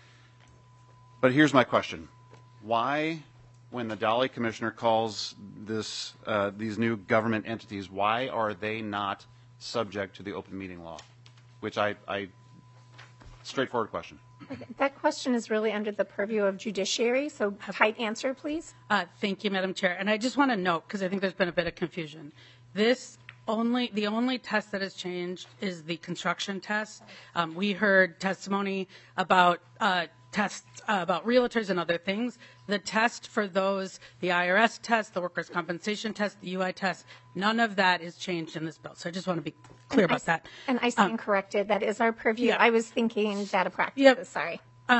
But here's my question. Why, when the Dolly Commissioner calls this, uh, these new government entities, why are they not subject to the open meeting law? Which I, I straightforward question. Okay. That question is really under the purview of judiciary, so tight answer, please. Uh, thank you, Madam Chair. And I just want to note, because I think there's been a bit of confusion, this only the only test that has changed is the construction test. Um, we heard testimony about uh, tests uh, about realtors and other things. The test for those, the I R S test, the workers' compensation test, the U I test, none of that is changed in this bill. So I just want to be clear and about I, that. And I stand um, corrected. That is our purview. Yeah. I was thinking data practices. Yep. Sorry. Um, yep.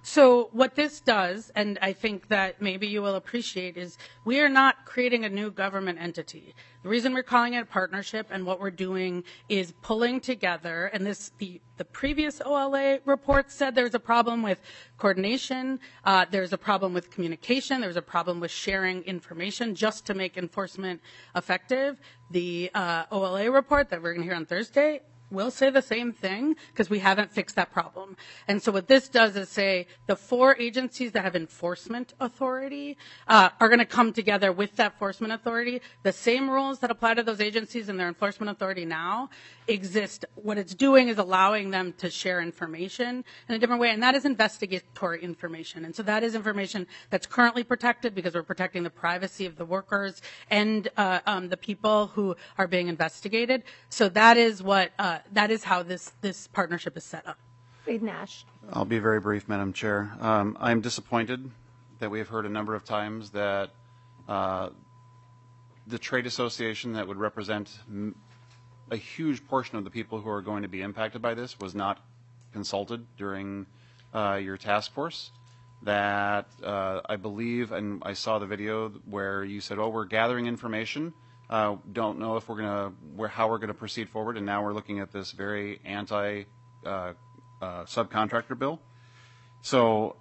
So what this does, and I think that maybe you will appreciate, is we are not creating a new government entity. The reason we're calling it a partnership and what we're doing is pulling together, and this the, the previous O L A report said there's a problem with coordination, uh, there's a problem with communication, there's a problem with sharing information just to make enforcement effective. The uh, O L A report that we're going to hear on Thursday will say the same thing because we haven't fixed that problem. And so what this does is say the four agencies that have enforcement authority uh, are going to come together with that enforcement authority. The same rules that apply to those agencies and their enforcement authority now exist. What it's doing is allowing them to share information in a different way, and that is investigatory information. And so that is information that's currently protected because we're protecting the privacy of the workers and uh, um, the people who are being investigated. So that is what uh, that is how this this partnership is set up. Reed Nash. I'll be very brief, Madam Chair. Um, I'm disappointed that we have heard a number of times that uh, the trade association that would represent m- a huge portion of the people who are going to be impacted by this was not consulted during uh, your task force. That uh, I believe, and I saw the video where you said, "Oh, we're gathering information. Uh, don't know if we're gonna, where, how we're gonna proceed forward." And now we're looking at this very anti uh, uh, subcontractor bill. So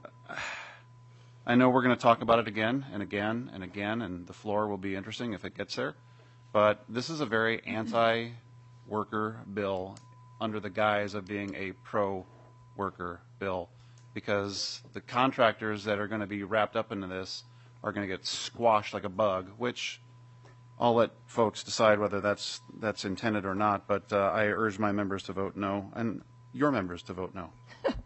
I know we're going to talk about it again and again and again, and the floor will be interesting if it gets there. But this is a very anti-worker bill under the guise of being a pro-worker bill, because the contractors that are going to be wrapped up into this are going to get squashed like a bug, which I'll let folks decide whether that's that's intended or not, but uh, I urge my members to vote no, and your members to vote no.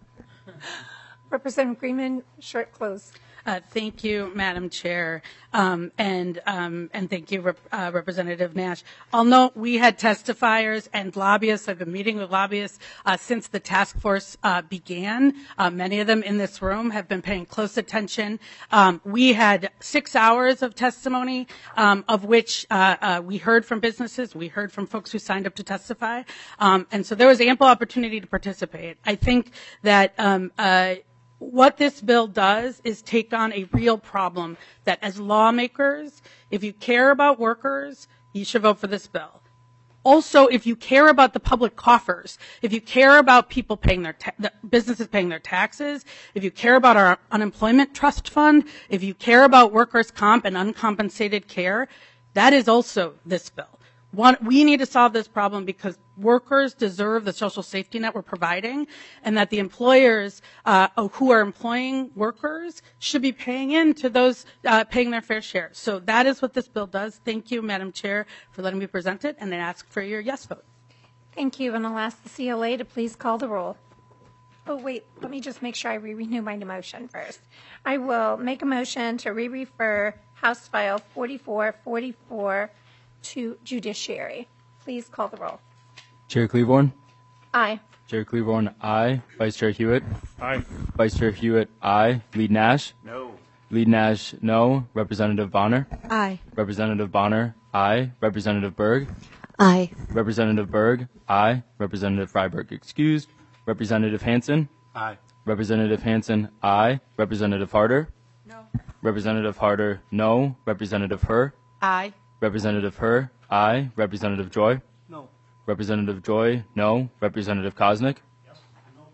Representative Greenman, short close. Uh, thank you, Madam Chair, um, and um, and thank you, Rep- uh, Representative Nash. I'll note we had testifiers and lobbyists. I've been meeting with lobbyists uh, since the task force uh, began. Uh, many of them in this room have been paying close attention. Um, we had six hours of testimony, um, of which uh, uh, we heard from businesses, we heard from folks who signed up to testify, um, and so there was ample opportunity to participate. I think that. Um, uh, What this bill does is take on a real problem that as lawmakers, if you care about workers, you should vote for this bill. Also, if you care about the public coffers, if you care about people paying their, ta- the businesses paying their taxes, if you care about our unemployment trust fund, if you care about workers' comp and uncompensated care, that is also this bill. One, we need to solve this problem because workers deserve the social safety net we're providing, and that the employers uh, who are employing workers should be paying in to those uh, paying their fair share. So that is what this bill does. Thank you, Madam Chair, for letting me present it, and I ask for your yes vote. Thank you, and I'll ask the C L A to please call the roll. Oh, wait, let me just make sure I re-renew my motion first. I will make a motion to re-refer House File forty-four forty-four to Judiciary. Please call the roll. Chair Cleaborn? Aye. Chair Cleaborn, aye. Vice Chair Hewitt? Aye. Vice Chair Hewitt, aye. Lead Nash? No. Lead Nash, no. Representative Bonner? Aye. Representative Bonner, aye. Representative Berg? Aye. Representative Berg, aye. Representative Freiberg, excused. Representative Hansen? Aye. Representative Hansen, aye. Representative Harder? No. Representative Harder, no. Representative Herr? Aye. Representative Herr, aye. Representative Joy? No. Representative Joy, no. Representative Koznick? Yes. No,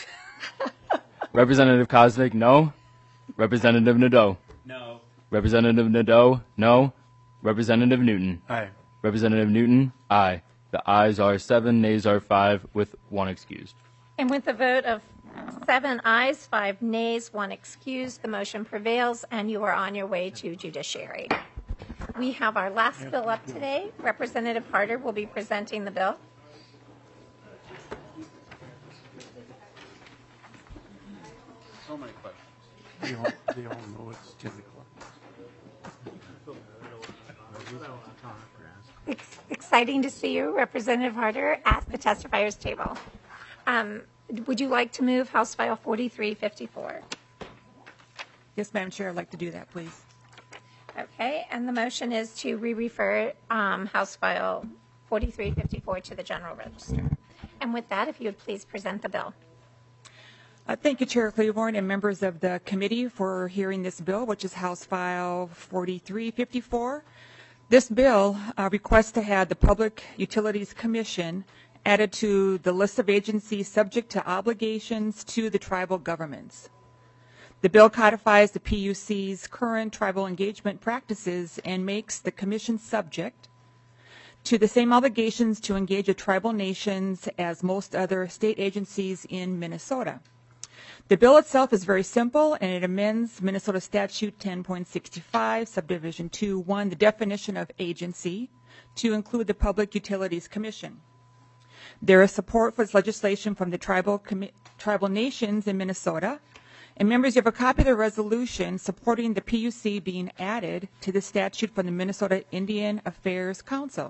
please. Representative Koznick, no. Representative Nadeau? No. Representative Nadeau, no. Representative Newton? Aye. Representative Newton, aye. The ayes are seven, nays are five, with one excused. And with a vote of seven ayes, five nays, one excused, the motion prevails, and you are on your way to Judiciary. We have our last bill up today. Representative Harder will be presenting the bill. So many questions. They all, they all know it's ten o'clock. Ex- exciting to see you, Representative Harder, at the testifiers table. Um, would you like to move House File forty-three fifty-four? Yes, Madam Chair, I'd like to do that, please. Okay, and the motion is to re-refer um, House File forty-three fifty-four to the General Register. And with that, if you would please present the bill. Uh, thank you, Chair Claiborne, and members of the committee for hearing this bill, which is House File forty-three fifty-four. This bill uh, requests to have the Public Utilities Commission added to the list of agencies subject to obligations to the tribal governments. The bill codifies the P U C's current tribal engagement practices and makes the commission subject to the same obligations to engage with tribal nations as most other state agencies in Minnesota. The bill itself is very simple, and it amends Minnesota Statute ten point sixty-five, Subdivision two one, the definition of agency, to include the Public Utilities Commission. There is support for this legislation from the tribal, tribal nations in Minnesota, and members, you have a copy of the resolution supporting the P U C being added to the statute from the Minnesota Indian Affairs Council.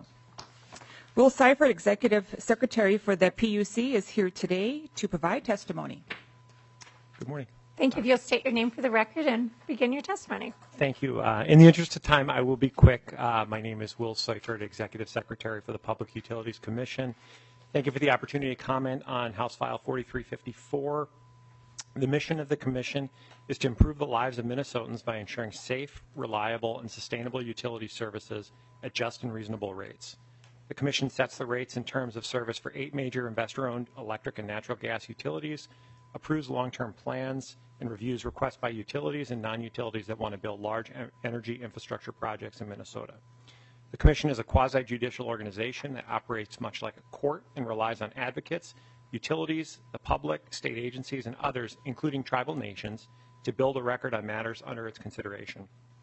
Will Seifert, Executive Secretary for the P U C, is here today to provide testimony. Good morning. Thank you. If you'll state your name for the record and begin your testimony. Thank you. Uh, in the interest of time, I will be quick. Uh, my name is Will Seifert, Executive Secretary for the Public Utilities Commission. Thank you for the opportunity to comment on House File forty-three fifty-four. The mission of the Commission is to improve the lives of Minnesotans by ensuring safe, reliable, and sustainable utility services at just and reasonable rates. The Commission sets the rates in terms of service for eight major investor-owned electric and natural gas utilities, approves long-term plans, and reviews requests by utilities and non-utilities that want to build large energy infrastructure projects in Minnesota. The Commission is a quasi-judicial organization that operates much like a court and relies on advocates, utilities, the public, state agencies, and others, including tribal nations, to build a record on matters under its consideration.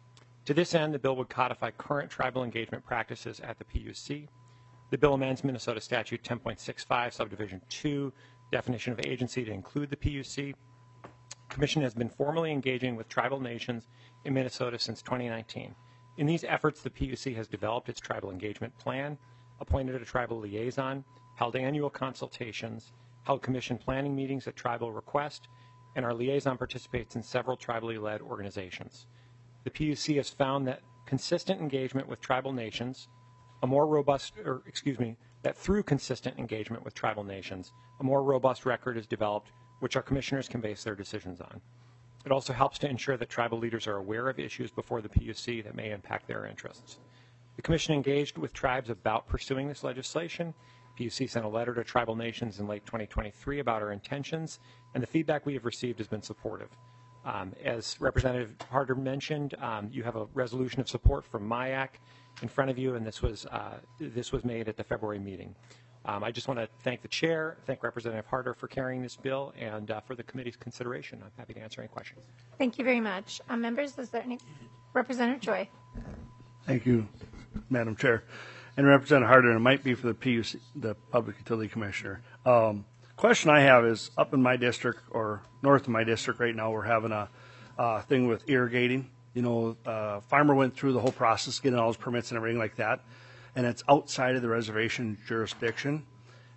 To this end, the bill would codify current tribal engagement practices at the P U C. The bill amends Minnesota Statute ten point sixty-five, Subdivision two, definition of agency to include the P U C. The Commission has been formally engaging with tribal nations in Minnesota since twenty nineteen. In these efforts, the P U C has developed its tribal engagement plan, appointed a tribal liaison, held annual consultations, held commission planning meetings at tribal request, and our liaison participates in several tribally led organizations. The P U C has found that consistent engagement with tribal nations, a more robust, or excuse me, that through consistent engagement with tribal nations, a more robust record is developed, which our commissioners can base their decisions on. It also helps to ensure that tribal leaders are aware of issues before the P U C that may impact their interests. The Commission engaged with tribes about pursuing this legislation. P U C sent a letter to tribal nations in late twenty twenty-three about our intentions, and the feedback we have received has been supportive. Um, as Representative Harder mentioned, um, you have a resolution of support from M I A C in front of you, and this was uh, this was made at the February meeting. Um, I just want to thank the chair, thank Representative Harder for carrying this bill, and uh, for the committee's consideration. I'm happy to answer any questions. Thank you very much. Uh, members, is there any? Representative Joy. Thank you, Madam Chair. And Representative Harder, it might be for the P U C, the Public Utility Commissioner. Um, question I have is up in my district or north of my district right now, we're having a uh, thing with irrigating. You know, uh, farmer went through the whole process, getting all his permits and everything like that, and it's outside of the reservation jurisdiction.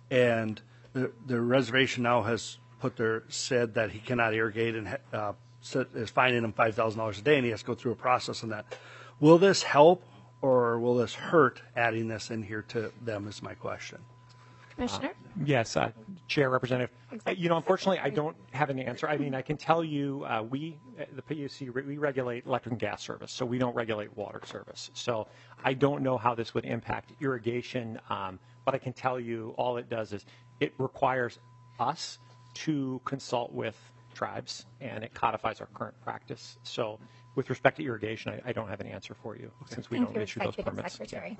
And the, the reservation now has put their said that he cannot irrigate and uh, is fining him five thousand dollars a day, and he has to go through a process on that. Will this help? Or will this hurt adding this in here to them is my question. Commissioner? Uh, yes, uh, Chair, Representative. Uh, you know, unfortunately, I don't have an answer. I mean, I can tell you uh, we, uh, the P U C, we regulate electric and gas service, so we don't regulate water service. So I don't know how this would impact irrigation, um, but I can tell you all it does is it requires us to consult with tribes, and it codifies our current practice. So with respect to irrigation, I, I don't have an answer for you since we Thank don't you, issue those Executive permits. Secretary.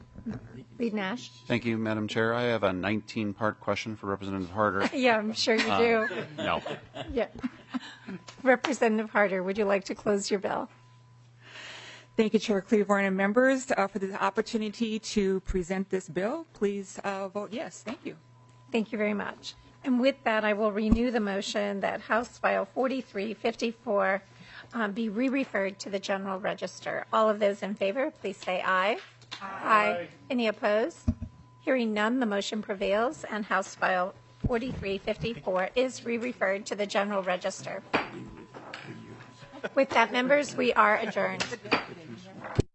Reed Nash. Thank you, Madam Chair. I have a nineteen-part question for Representative Harder. Yeah, I'm sure you Uh, do. No. Yeah. Representative Harder, would you like to close your bill? Thank you, Chair Claiborne and members, uh, for the opportunity to present this bill. Please uh, vote yes. Thank you. Thank you very much. And with that, I will renew the motion that House File forty-three fifty-four um, be re-referred to the General Register. All of those in favor, please say aye. Aye. Aye. Any opposed? Hearing none, the motion prevails, and House File forty-three fifty-four is re-referred to the General Register. With that, members, we are adjourned.